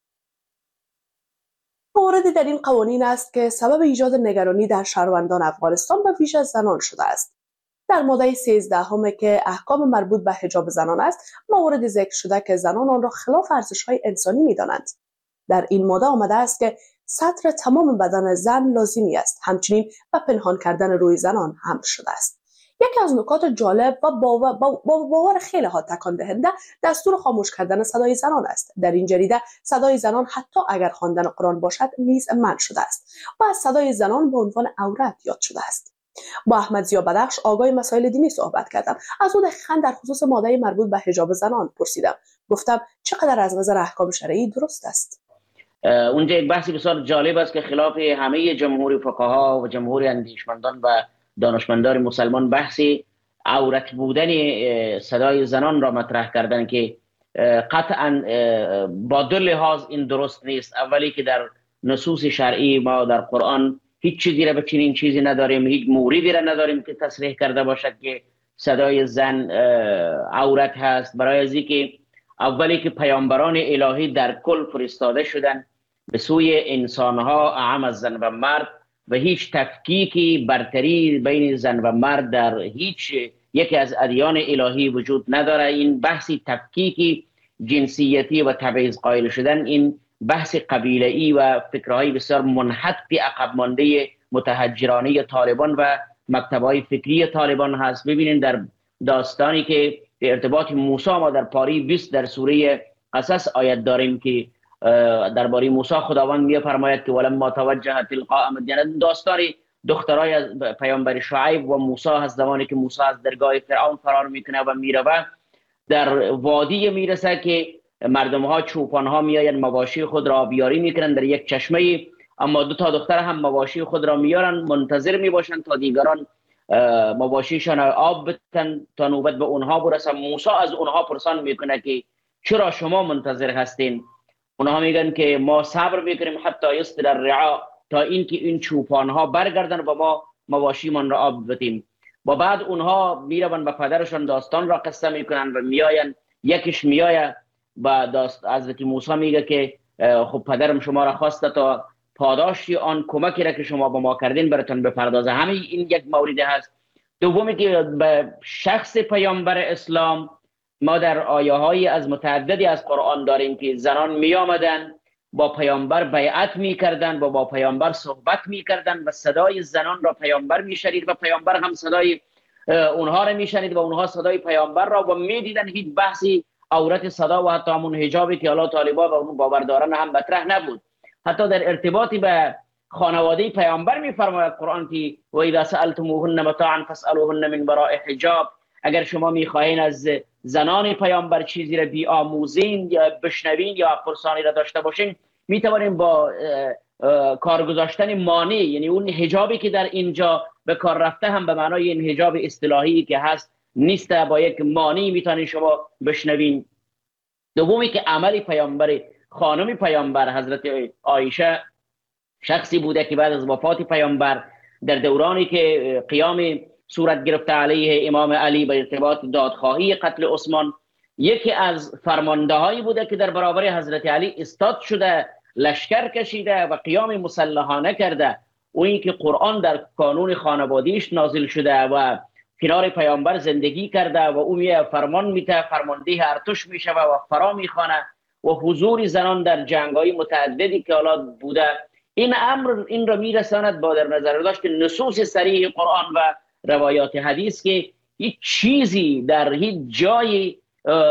موردی در این قوانین است که سبب ایجاد نگرانی در شهروندان افغانستان و ویژه زنان شده است. در ماده سیزده همه که احکام مربوط به حجاب زنان است، موارد ذکر شده که زنان آن را خلاف ارزش‌های انسانی می‌دانند. در این ماده آمده است که ستر تمام بدن زن لازمی است، همچنین و پنهان کردن روی زنان امر شده است. یکی از نکات جالب و باور, با باور خیلی ها تکان دهنده دستور خاموش کردن صدای زنان است. در این جریده صدای زنان حتی اگر خواندن قرآن باشد نیز منع شده است و از صدای زنان به عنوان عورت یاد شده است. با احمد ضیا بدخش آگاه مسائل دینی صحبت کردم. از او دقیقاً در خصوص ماده مربوط به حجاب زنان پرسیدم. گفتم چقدر از نظر احکام شرعی درست است؟ اونجا یک بحثی بسیار جالب است که خلاف همه جمهور فقها و جمهور اندیشمندان و دانشمندان مسلمان بحثی عورت بودن صدای زنان را مطرح کردن که قطعاً با دو لحاظ این درست نیست. اولی که در نصوص شرعی ما در قرآن هیچ چیزی را به چنین چیزی نداریم، هیچ موردی را نداریم که تصریح کرده باشد که صدای زن عورت هست. برای از اینکه اولی که پیامبران الهی در کل فرستاده شدن به سوی انسانها اعم از زن و مرد و هیچ تفکیکی برتری بین زن و مرد در هیچ یکی از ادیان الهی وجود نداره. این بحثی تفکیکی جنسیتی و تبعیض قائل شدن، این بحث قبیله‌ای و فکرهای بسیار منحط عقب مانده متحجرانه طالبان و مکتب‌های فکری طالبان هست. ببینید در داستانی که به ارتباط موسی ما در پاری بیست در سوره قصص آیت داریم که درباره موسی خداوند میفرماید که ولما توجه تلقاء مدین، داستان دخترای از پیامبر شعیب و موسی هست. زمانی که موسی از درگاه فرعون فرار میکنه و میره در وادی میرسه که مردم ها چوپان ها میآیند مواشی خود را آبیاری میکنن در یک چشمه، اما دو تا دختر هم مواشی خود را میارن منتظر میباشن تا دیگران مواشیشان آب بتن تا نوبت به اونها برسن. موسی از اونها پرسان میکنه که چرا شما منتظر هستین؟ اونها میگن که ما صبر میکنیم حتی یصدر الرعا، تا اینکه این چوپان ها برگردن و ما مواشی من را آب بدیم. و بعد اونها میروند به پدرشان داستان را قصه میکنن و میآیند. یکیش میآید با داست حضرت موسی میگه که خب پدرم شما را خواسته تا پاداشی آن کمکی را که شما با ما کردین براتون بپردازه. همه این یک مورد هست. دومی که به شخص پیامبر اسلام ما در آیه های از متعددی از قرآن داریم که زنان می آمدن با پیامبر بیعت می کردن و با پیامبر صحبت می کردن و صدای زنان را پیامبر می شنید و پیامبر هم صدای اونها را می شنید و اونها صدای پیامبر را و می دیدن. هیچ بحثی عورت صدا و حتی همون حجابی که الله طالبا و اون باور دارن هم مطرح نبود. حتی در ارتباطی به خانواده پیامبر می فرماید قرآن که و اذا سألتموهن متاعا فاسألوهن من وراء حجاب، اگر شما میخواهین از زنان پیامبر چیزی را بیاموزین یا بشنوین یا پرسانی را داشته باشین، میتوانیم با کار گذاشتن مانع، یعنی اون حجابی که در اینجا به کار رفته هم به معنای این حجاب اصطلاحی که هست نیست، با یک مانع میتونین شما بشنوین. دومی که عمل پیامبر، خانم پیامبر حضرت عایشه شخصی بوده که بعد از وفات پیامبر در دورانی که قیام صورت گرفته علیه امام علی به ارتباط دادخواهی قتل عثمان، یکی از فرمانده هایی بوده که در برابر حضرت علی استاد شده، لشکر کشیده و قیام مسلحانه کرده. و این که قرآن در قانون خانوادیش نازل شده و کنار پیامبر زندگی کرده و او میه فرمان میته، فرمانده ارتش میشه و فرا میخوانه و حضور زنان در جنگ‌های متعددی که حالا بوده. این امر این را میرساند با در نظر داشت نصوص صریح قرآن و روایات حدیث که هیچ چیزی در هیچ جای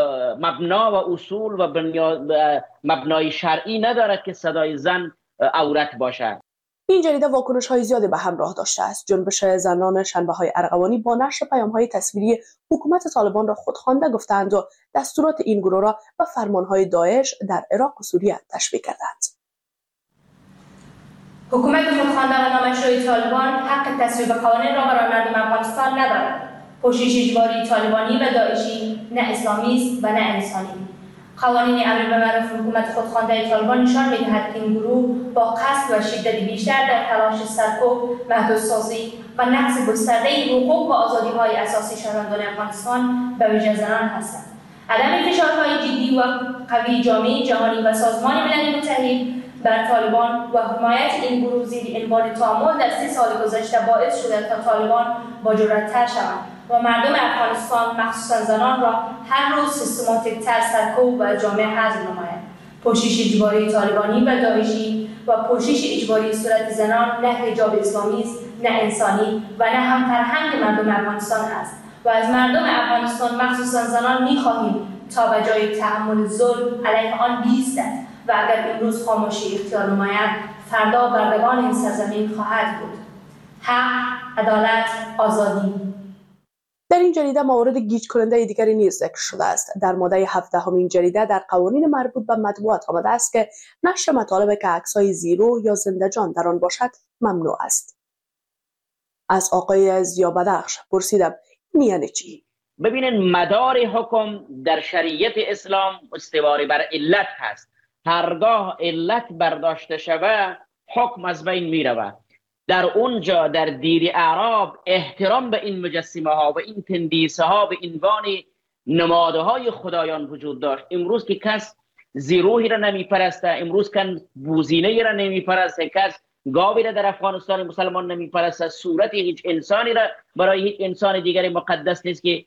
مبنا و اصول و مبنای شرعی ندارد که صدای زن عورت باشد. این جریده واکنش های زیادی به همراه داشته است. جنبش زنان شنبه های ارغوانی با نشر پیام های تصویری حکومت طالبان را خودخوانده گفتند و دستورات این گروه را به فرمان های داعش در عراق و سوریه تشبیه کردند. حکومت خودخوانده و نامشروع طالبان حق تصویب قوانین را برای مردم افغانستان ندارد. پوشش اجباری طالبانی و داعشی نه اسلامی است و نه انسانی. قوانین امر به معروف حکومت خودخوانده طالبان نشان می‌دهد که این گروه با قصد و شدت بیشتر در تلاش سرکوب، محدودسازی و نقض گسترده حقوق و آزادی‌های اساسی شهروندان افغانستان به ویژه زنان هستند. عدم فشارهای جدی و قوی جامعه جهانی و سازمان ملل متحد بر طالبان و حمایت این گروه زیر عنوان تعامل در سه سال گذشته باعث شده تا طالبان با جرأت‌تر شوند و مردم افغانستان مخصوصا زنان را هر روز سیستماتیک‌تر سرکوب و جامعه حذف نمایند. پوشش اجباری طالبانی و داعشی و پوشش اجباری صورت زنان نه حجاب اسلامی است، نه انسانی و نه هم فرهنگ مردم افغانستان است و از مردم افغانستان مخصوصا زنان می‌خواهیم تا به جای تحمل ظلم علیه آن بایستند و اگر امروز خاموشی اختیار نماید فردا بردگان این سرزمین خواهد بود. حق، عدالت، آزادی. در این جریده موارد گیج کننده دیگری نیز ذکر شده است. در ماده هفدهمین جریده در قوانین مربوط به مطبوعات آمده است که نشر مطالب که عکس‌های زیرو یا زنده جان در آن باشد ممنوع است. از آقای ضیابدخش پرسیدم این یعنی چی؟ ببینید مدار حکم در شریعت اسلام استوار بر علت هست. هرگاه علت برداشته شود حکم از بین می رود. در اونجا در دیر اعراب احترام به این مجسمه ها و این تندیسه ها به عنوان نماده های خدایان وجود داشت. امروز که کس زیروهی را نمی پرسته، امروز که بوزینه را نمی پرسته، کس گاوی را در افغانستان مسلمان نمی پرسته، صورت هیچ انسانی را برای هیچ انسان دیگری مقدس نیست که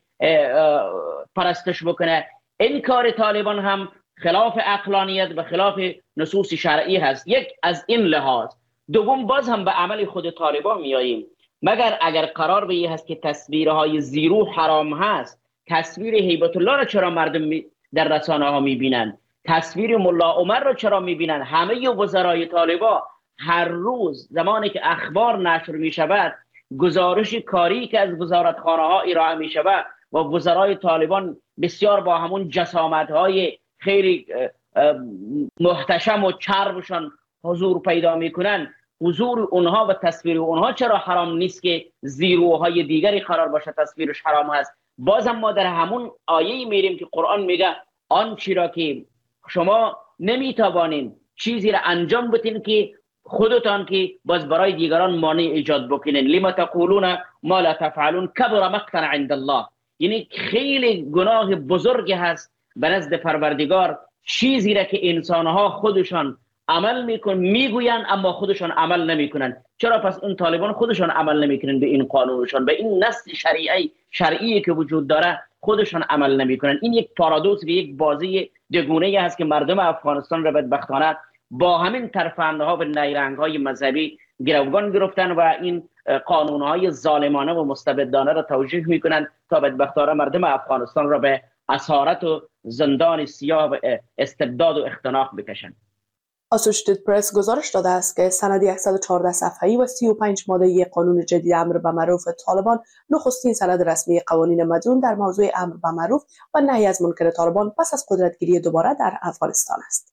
پرستش بکنه. این کار طالبان هم خلاف عقلانیت و خلاف نصوص شرعی هست. یک از این لحاظ. دوم باز هم به عمل خود طالبان میاییم. مگر اگر قرار به این هست که تصویرهای زیرو حرام هست، تصویر هیبت الله را چرا مردم در رسانه ها میبینن؟ تصویر ملا عمر رو چرا میبینن؟ همه وزرای طالبان هر روز زمانی که اخبار نشر می شود، گزارش کاری که از وزارتخانه ها ارائه می شود و وزرای طالبان بسیار با همون جسامت های خیلی محتشم و چربشان حضور پیدا می کنن، حضور اونها و تصویر اونها چرا حرام نیست که زیروهای دیگری قرار باشه تصویرش حرام هست؟ بازم ما در همون آیه میریم که قرآن میگه آن چی را که شما نمیتوانین چیزی را انجام بدین که خودتان که باز برای دیگران مانع ایجاد بکنین. لما تقولون ما لا تفعلون کبر مقتا عند الله. یعنی خیلی گناه بزرگ هست به نزد پروردگار چیزی را که انسانها خودشان عمل میکن میگوین اما خودشان عمل نمیکنن. چرا پس اون طالبان خودشان عمل نمیکنن به این قانونشان، به این نص شرعی شرعی که وجود داره خودشان عمل نمیکنن؟ این یک پارادوکس و یک بازی دگونه هست که مردم افغانستان را بدبختانه با همین ترفندها و نیرنگهای مذهبی گروگان گرفتن و این قانونهای ظالمانه و مستبدانه را توجیه میکنن تا بدبختانه مردم افغانستان را به اسارت و زندان سیاه و استبداد و اختناق بکشن. آسوشیتد پرس گزارش داده است که سند صد و چهارده صفحه‌ای و سی و پنج ماده‌ای قانون جدید امر به معروف طالبان نخستین سند رسمی قوانین مدون در موضوع امر به معروف و نهی از منکر طالبان پس از قدرتگیری دوباره در افغانستان است.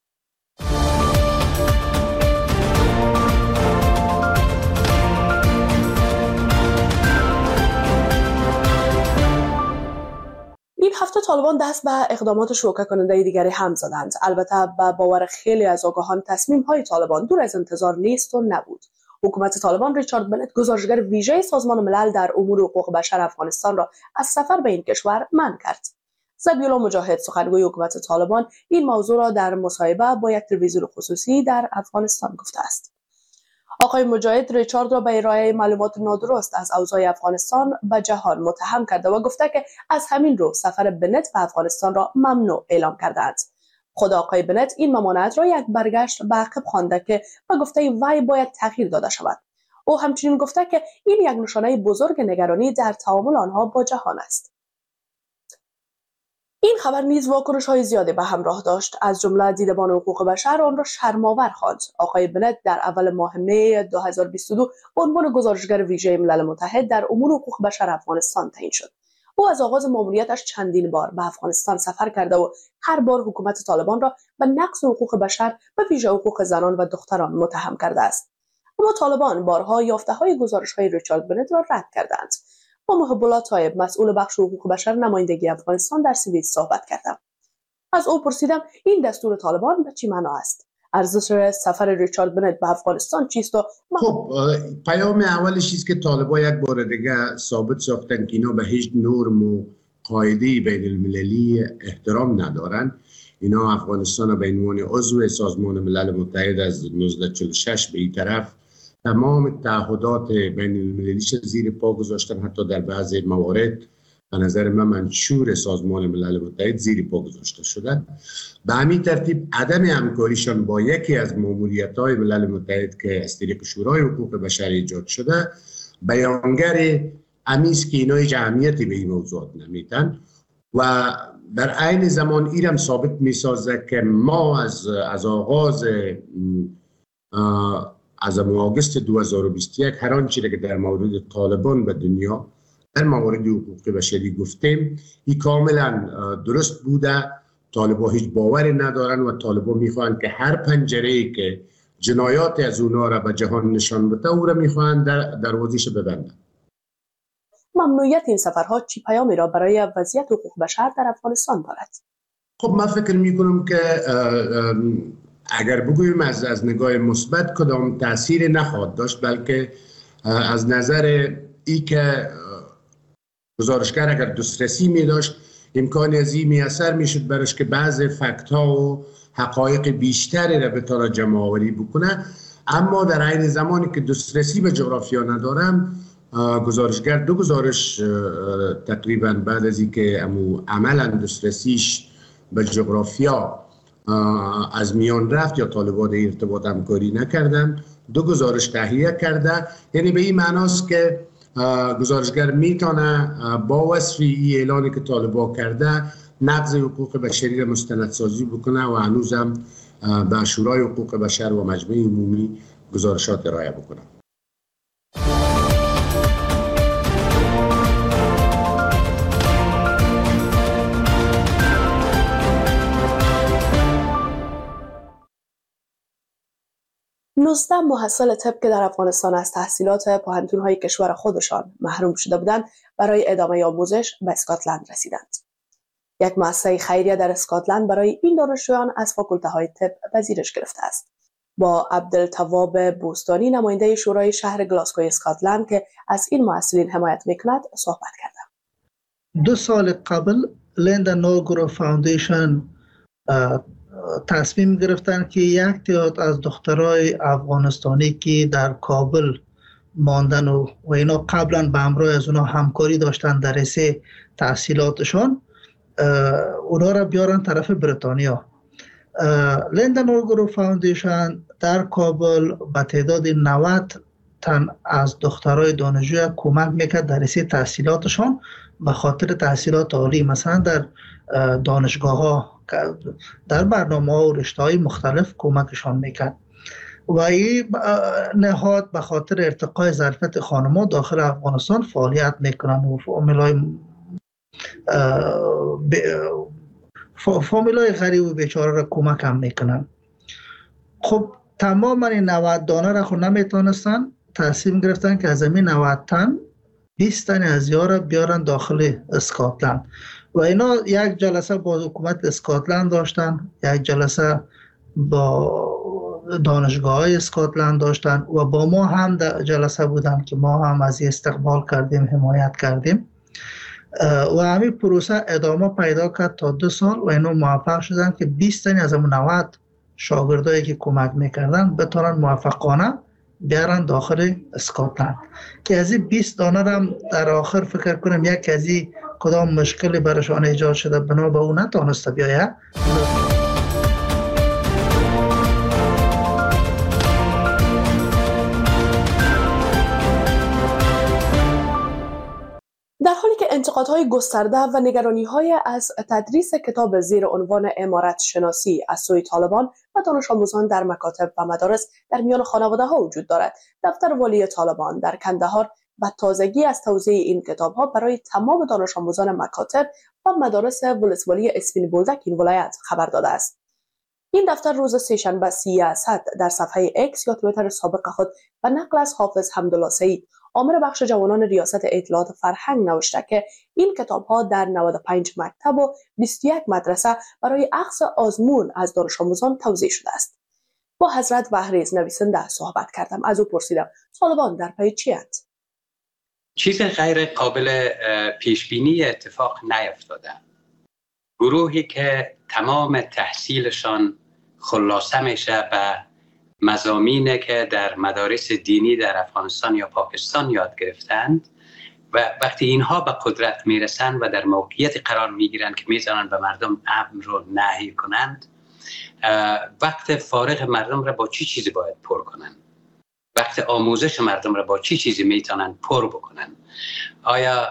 این هفته طالبان دست به اقدامات شوکه کننده دیگری هم زدند. البته به باور خیلی از آگاهان تصمیم های طالبان دور از انتظار نیست و نبود. حکومت طالبان ریچارد بنت گزارشگر ویژه سازمان ملل در امور حقوق بشر افغانستان را از سفر به این کشور منع کرد. ذبیح‌الله مجاهد سخنگوی حکومت طالبان این موضوع را در مصاحبه با یک تلویزیون خصوصی در افغانستان گفته است. آقای مجاهد ریچارد را به ارائه معلومات نادرست از اوضاع افغانستان به جهان متهم کرده و گفته که از همین رو سفر بنت به افغانستان را ممنوع اعلام کردند. خود آقای بنت این ممانعت را یک برگشت به عقب خوانده که به گفته وی باید تغییر داده شود. او همچنین گفته که این یک نشانه بزرگ نگرانی در تعامل آنها با جهان است. این خبر نیز واکنش‌های زیادی به همراه داشت، از جمله دیدبان حقوق بشر آن را شرم‌آور خواند. آقای بنت در اول ماه می دو هزار و بیست و دو به عنوان گزارشگر ویژه ملل متحد در امور حقوق بشر افغانستان تعیین شد. او از آغاز ماموریتش چندین بار به افغانستان سفر کرده و هر بار حکومت طالبان را به نقض حقوق بشر و ویژه حقوق زنان و دختران متهم کرده است. اما طالبان بارها یافته‌های گزارش‌های ریچارد بنت را رد کردند. با محب الله طایب مسئول بخش حقوق بشر نمایندگی افغانستان در سوئیس صحبت کردم. از او پرسیدم این دستور طالبان به چی معنا است؟ ارزش سفر ریچارد بنت به افغانستان چیست؟ و خب پیام اولش است که طالبان یک بار دیگه ثابت ساختن که اینا به هیچ نرم و قاعده بین المللی احترام ندارن. اینا افغانستان به عنوان عضو سازمان ملل متحد از نوزده چهل و شش به این طرف تمام تعهدات بین المللیش زیر پا گذاشتن، حتی در بعضی موارد به نظر من منشور سازمان ملل متحد زیر پا گذاشته شدن. به همین ترتیب عدم همکاریشان با یکی از ماموریت‌های ملل متحد که از طریق شورای حقوق بشر ایجاد شده بیانگر امیست که اینا هیچ اهمیتی به این موضوعات نمیدن و در عین زمان ایرم ثابت میسازه که ما از از آغاز از آگوست دو هزار و بیست و یک هر آنچه که در مورد طالبان به دنیا در مورد حقوق بشری گفتیم این کاملا درست بوده. طالبان هیچ باوری ندارن و طالبان میخوان که هر پنجره‌ای که جنایات از اونا را به جهان نشان بده او را میخوان در دروازه‌اش ببندن. ممنوعیت این سفرها چی پیامی را برای وضعیت حقوق بشر در افغانستان دارد؟ خب من فکر میکنم که اگر بگوییم از از نگاه مثبت کدام تأثیر نخواهد داشت، بلکه از نظر ای که گزارشگر اگر دسترسی می داشت امکانی از این میسر می شد برش که بعض فکت ها و حقایق بیشتری را بتاره جمع آوری بکنه. اما در عین زمانی که دسترسی به جغرافیا ندارم، گزارشگر دو گزارش تقریبا بعد از اینکه عملا دسترسیش به جغرافیا از میان رفت یا طالبان ارتباط همکاری نکردن، دو گزارش تهیه کرده. یعنی به این معناست که گزارشگر میتونه با وصف این اعلانی که طالبان کرده نقض حقوق بشری را مستندسازی بکنه و هنوز هم به شورای حقوق بشر و مجمع عمومی گزارشات ارائه بکنه. نوزده محصل طب که در افغانستان از تحصیلات پوهنتون‌های کشور خودشان محروم شده بودند برای ادامه آموزش به اسکاتلند رسیدند. یک مؤسسه خیریه در اسکاتلند برای این دانشجویان از فاکولته‌های طب پذیرش گرفته است. با عبدالتواب بوستانی نماینده شورای شهر گلاسگوی اسکاتلند که از این محصلین حمایت میکند صحبت کردم. دو سال قبل لیندا نوگرو فاوندیشن تصمیم گرفتن که یک تعداد از دخترای افغانستانی که در کابل ماندن و, و اینا قبلا به همراه از اونا همکاری داشتن در رسه تحصیلاتشان اونا را بیارن طرف بریتانیا. لیندا نوگرو فاوندیشن در کابل به تعداد نود تن از دخترای دانشجوی کمک میکرد در رسه تحصیلاتشان به خاطر تحصیلات عالی، مثلا در دانشگاه ها در برنامه ها و رشته های مختلف کمکشان میکرد و این نهاد به خاطر ارتقای ظرفیت خانم‌ها داخل افغانستان فعالیت میکنن و فامیلای فامیلای غریب و بیچاره را کمک هم میکنن. خب تمام این نود دانه را خود نمیتونستن، تصمیم گرفتن که از این نود تن بیست تن از یا را بیارن داخل اسکاتلند و اینا یک جلسه با حکومت اسکاتلند داشتن، یک جلسه با دانشگاه های اسکاتلند داشتن و با ما هم جلسه بودن که ما هم از استقبال کردیم، حمایت کردیم و همین پروسه ادامه پیدا کرد تا دو سال و اینا موفق شدن که بیست تن از همون نود شاگردایی که کمک میکردن بتونن موفقانه بیارن داخل اسکاتلند که از این بیست دانه هم در آخر فکر کنم یک از این کدام مشکلی برشان ایجاد شده بنا به اون نتونسته بیایه. در حالی که انتقادهای گسترده و نگرانی‌های از تدریس کتاب زیر عنوان امارت شناسی از سوی طالبان و دانش آموزان در مکاتب و مدارس در میان خانواده‌ها وجود دارد، دفتر والی طالبان در کندهار و تازگی از توزیع این کتاب‌ها برای تمام دانش آموزان مکاتب و مدارس ولسوالی اسپین بولدک این ولایت خبر داده است. این دفتر روز سه‌شنبه سی اسد در صفحه اکس یا توییتر سابق خود و نقل از حافظ حمدالله سعید آمر بخش جوانان ریاست اطلاعات فرهنگ نوشته که این کتاب‌ها در نود و پنج مکتب و بیست و یک مدرسه برای اخذ آزمون از دانش آموزان توزیع شده است. با حضرت بهریز نویسنده صحبت کردم. از او پرسیدم طالبان در پی چی‌اند؟ چیز غیر قابل پیش بینی اتفاق نیفتاده. گروهی که تمام تحصیلشان خلاصه میشه به مضامینی که در مدارس دینی در افغانستان یا پاکستان یاد گرفتند و وقتی اینها به قدرت میرسند و در موقعیت قرار میگیرند که میتونن به مردم امر رو نهی کنند، وقت فارغ مردم را با چی چیزی باید پر کنند؟ وقت آموزش مردم را با چی چیزی میتونن پر بکنن؟ آیا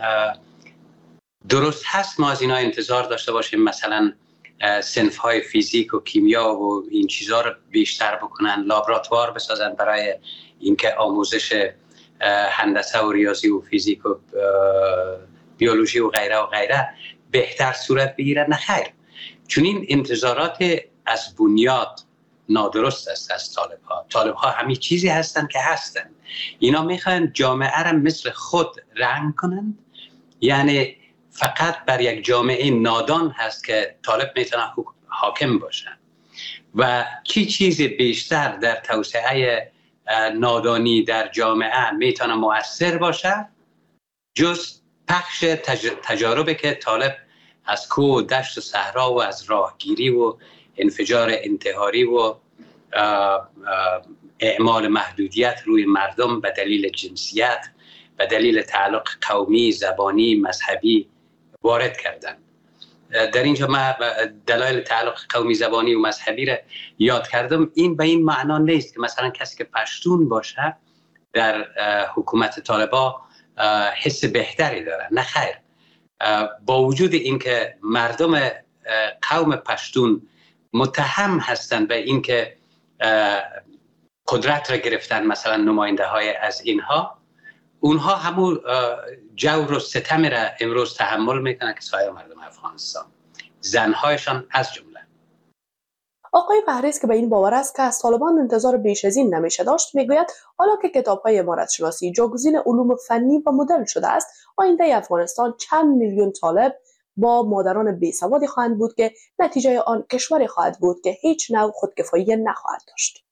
درست هست ما از اینا انتظار داشته باشیم مثلا صنف های فیزیک و کیمیا و این چیزها رو بیشتر بکنن، لابراتوار بسازن برای اینکه آموزش هندسه و ریاضی و فیزیک و بیولوژی و غیره و غیره بهتر صورت بگیره؟ نه خیر، چون این انتظارات از بنیاد نادرست است از طالب ها. طالب ها همین چیزی هستند که هستند. اینا میخوان جامعه را مثل خود رنگ کنند، یعنی فقط بر یک جامعه نادان هست که طالب میتونه حاکم باشه و چی چیزی بیشتر در توسعه نادانی در جامعه میتونه مؤثر باشه جز پخش تج... تجاربی که طالب از کوه و دشت و صحرا و از راهگیری و انفجار انتحاری و اعمال محدودیت روی مردم به دلیل جنسیت، به دلیل تعلق قومی، زبانی، مذهبی وارد کردن. در اینجا من دلایل تعلق قومی، زبانی و مذهبی را یاد کردم. این به این معنا نیست که مثلا کسی که پشتون باشه در حکومت طالبا حس بهتری داره. نه خیر، با وجود اینکه مردم قوم پشتون متهم هستند به اینکه قدرت را گرفتن، مثلا نماینده های از اینها، اونها همون جور و ستم را امروز تحمل میکنن که سایر مردم افغانستان، زنهایشان از جمله. آقای فهرست که به این باور است که از طالبان انتظار بیش از این نمیشه داشت، میگوید حالا که کتاب‌های عمارت شناسی جاگزین علوم فنی و مدرن شده است، آینده افغانستان چند میلیون طالب با مادران بیسوادی خواهند بود که نتیجه آن کشوری خواهد بود که هیچ نوع خودکفایی نخواهد داشت.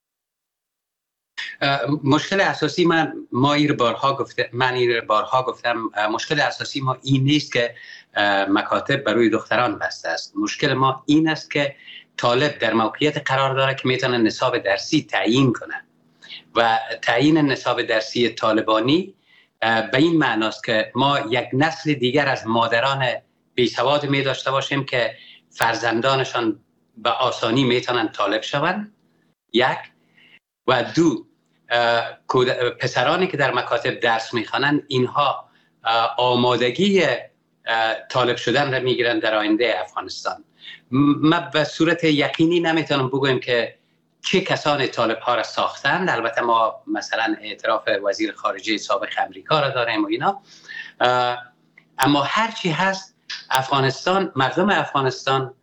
مشکل اساسی من ما ایر بارها گفته من ایر بارها گفتم مشکل اساسی ما این نیست که مکاتب بر روی دختران بسته است. مشکل ما این است که طالب در موقعیت قرار داره که میتونه نصاب درسی تعیین کنه و تعیین نصاب درسی طالبانی به این معناست که ما یک نسل دیگر از مادران بیسواد می داشته باشیم که فرزندانشان به آسانی میتونن طالب شوند، یک، و دو، پسرانی که در مکاتب درس میخوانند اینها آمادگی طالب شدن را میگیرن در آینده افغانستان. ما به صورت یقینی نمیتونم بگویم که چه کسان طالب ها را ساختند، البته ما مثلا اعتراف وزیر خارجه سابق امریکا را داریم و اینا، اما هرچی هست افغانستان، مردم افغانستان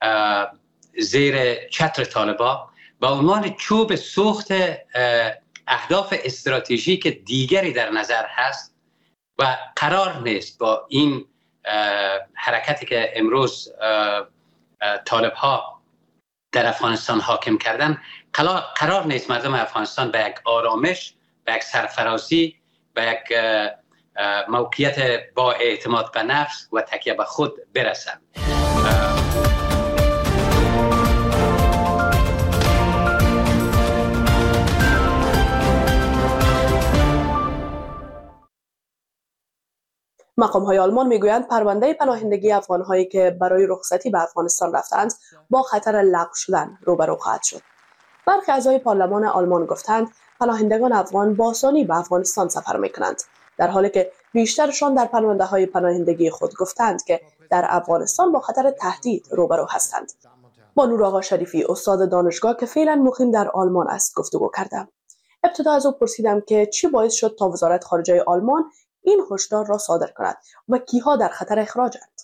زیر چتر طالبا با عنوان چوب سوخت اهداف استراتژیک دیگری در نظر هست و قرار نیست با این حرکتی که امروز طالب ها در افغانستان حاکم کردن، قرار نیست مردم افغانستان به یک آرامش، به یک سرفرازی، به یک موقعیت با اعتماد به نفس و تکیه به خود برسند. مقام‌های آلمان میگویند پرونده پناهندگی افغان‌هایی که برای رخصتی به افغانستان رفتند با خطر لغو شدن روبرو خواهد شد. برخی اعضای پارلمان آلمان گفتند پناهندگان افغان با آسانی به افغانستان سفر می‌کنند، در حالی که بیشترشان در پرونده‌های پناهندگی خود گفتند که در افغانستان با خطر تهدید روبرو هستند. با نور آقا شریفی، استاد دانشگاه که فعلا مقیم در آلمان است، گفتگو کردم. ابتدا از او پرسیدم که چی باعث شد تا وزارت خارجه آلمان این هشدار را صادر کند و کیها در خطر اخراجند.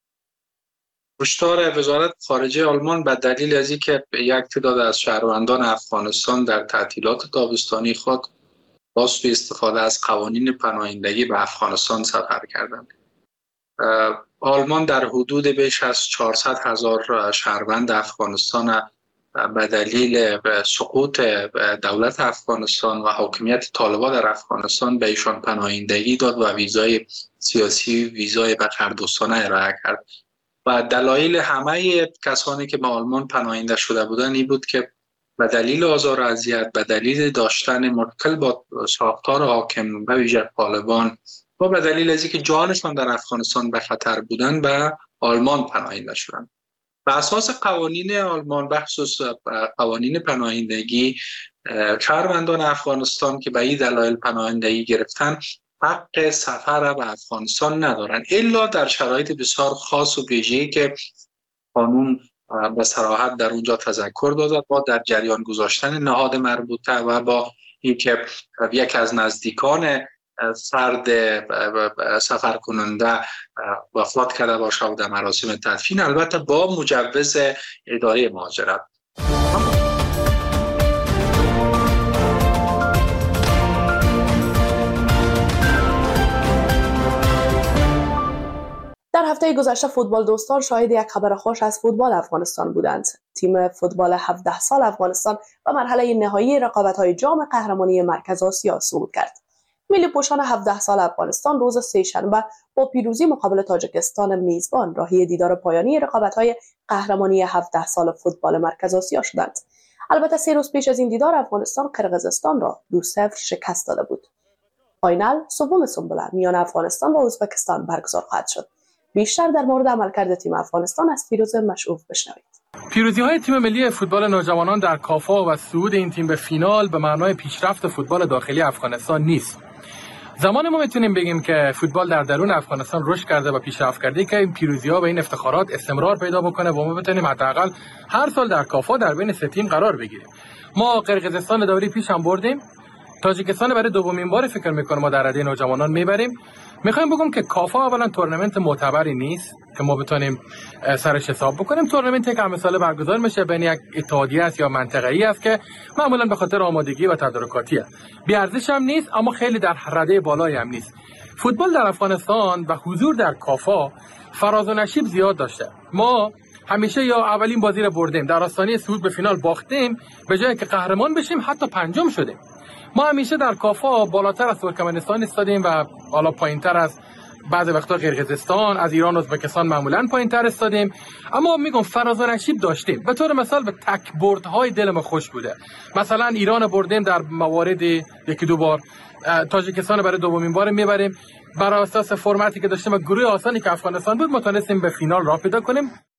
هشدار وزارت خارجه آلمان به دلیل از اینکه یک تعداد از شهروندان افغانستان در تعطیلات تابستانی خود با سوء استفاده از قوانین پناهندگی به افغانستان سفر کردند. آلمان در حدود بیش از چهارصد هزار شهروند افغانستان به دلیل سقوط دولت افغانستان و حاکمیت طالبان در افغانستان به ایشان پناهندگی داد و ویزای سیاسی، ویزای بشردوستانه ارائه کرد. و دلایل همه کسانی که به آلمان پناهنده شده بودند این بود که به دلیل آزار و اذیت، به دلیل داشتن مشکل با ساختار حاکم به ویژه طالبان و به دلیل از اینکه جانشان در افغانستان به خطر بودند به آلمان پناهنده شدند. بر اساس قوانین آلمان، بخصوص قوانین پناهندگی، شهروندان افغانستان که به این دلایل پناهندگی گرفتن حق سفر به افغانستان ندارند الا در شرایط بسیار خاص و ویژه‌ای که قانون به صراحت در اونجا تذکر داده، با در جریان گذاشتن نهاد مربوطه و با اینکه یک از نزدیکان فرد سفر کننده وفات کرده باشه و در مراسم تدفین، البته با مجوز اداره مهاجرت. در هفته گذشته فوتبال دوستان شاهد یک خبر خوش از فوتبال افغانستان بودند. تیم فوتبال هفده سال افغانستان به مرحله نهایی رقابت‌های جام قهرمانی مرکز آسیا صعود کرد. ملی پوشان هفده سال افغانستان روز سه‌شنبه با پیروزی مقابل تاجیکستان میزبان راهی دیدار پایانی رقابت‌های قهرمانی هفده سال فوتبال مرکز آسیا شدند. البته سه روز پیش از این دیدار افغانستان قرقیزستان را دو صفر شکست داده بود. فاینال سوم سنبله میان افغانستان و ازبکستان برگزار خواهد شد. بیشتر در مورد عملکرد تیم افغانستان از فیروز مشعوف بشنوید. پیروزی‌های تیم ملی فوتبال نوجوانان در کافا و صعود این تیم به فینال به معنای پیشرفت فوتبال داخلی افغانستان نیست. زمان ما میتونیم بگیم که فوتبال در درون افغانستان رشد کرده و پیشرفت کرده که این پیروزی‌ها و این افتخارات استمرار پیدا بکنه و ما بتونیم حداقل هر سال در کافا در بین سه تیم قرار بگیریم. ما قرقیزستان دوره پیش هم بردیم، تاجیکستان برای دومین بار فکر می‌کنم ما در رده نوجوانان میبریم. میخوایم بگم که کافا اولا تورنمنت معتبری نیست که ما بتونیم سرش حساب بکنیم. تورنمنتی که مثلا برگزار میشه بین یک اتحادیه است یا منطقه‌ای است که معمولا به خاطر آمادگی و تدارکاتیه، بی ارزش هم نیست اما خیلی در رده بالایی هم نیست. فوتبال در افغانستان و حضور در کافا فراز و نشیب زیاد داشته. ما همیشه یا اولین بازی رو بردیم، در آستانه صعود به فینال باختیم، به جای که قهرمان بشیم حتی پنجم شدیم. ما همیشه در کافا بالاتر از ترکمنستان ایستادیم و حالا پایینتر از بعضی وقتا قرقیزستان، از ایران و ازبکستان معمولا پایینتر ایستادیم، اما میگم فراز و نشیب داشتیم. به طور مثال به تک بردهای دل ما خوش بوده. مثلا ایران بردیم در موارد یکی دو بار، تاجیکستان برای دومین بار میبریم. بر اساس فرمتی که داشتیم و گروه آسانی که افغانستان بود ما تونستیم به فینال راه پیدا کنیم.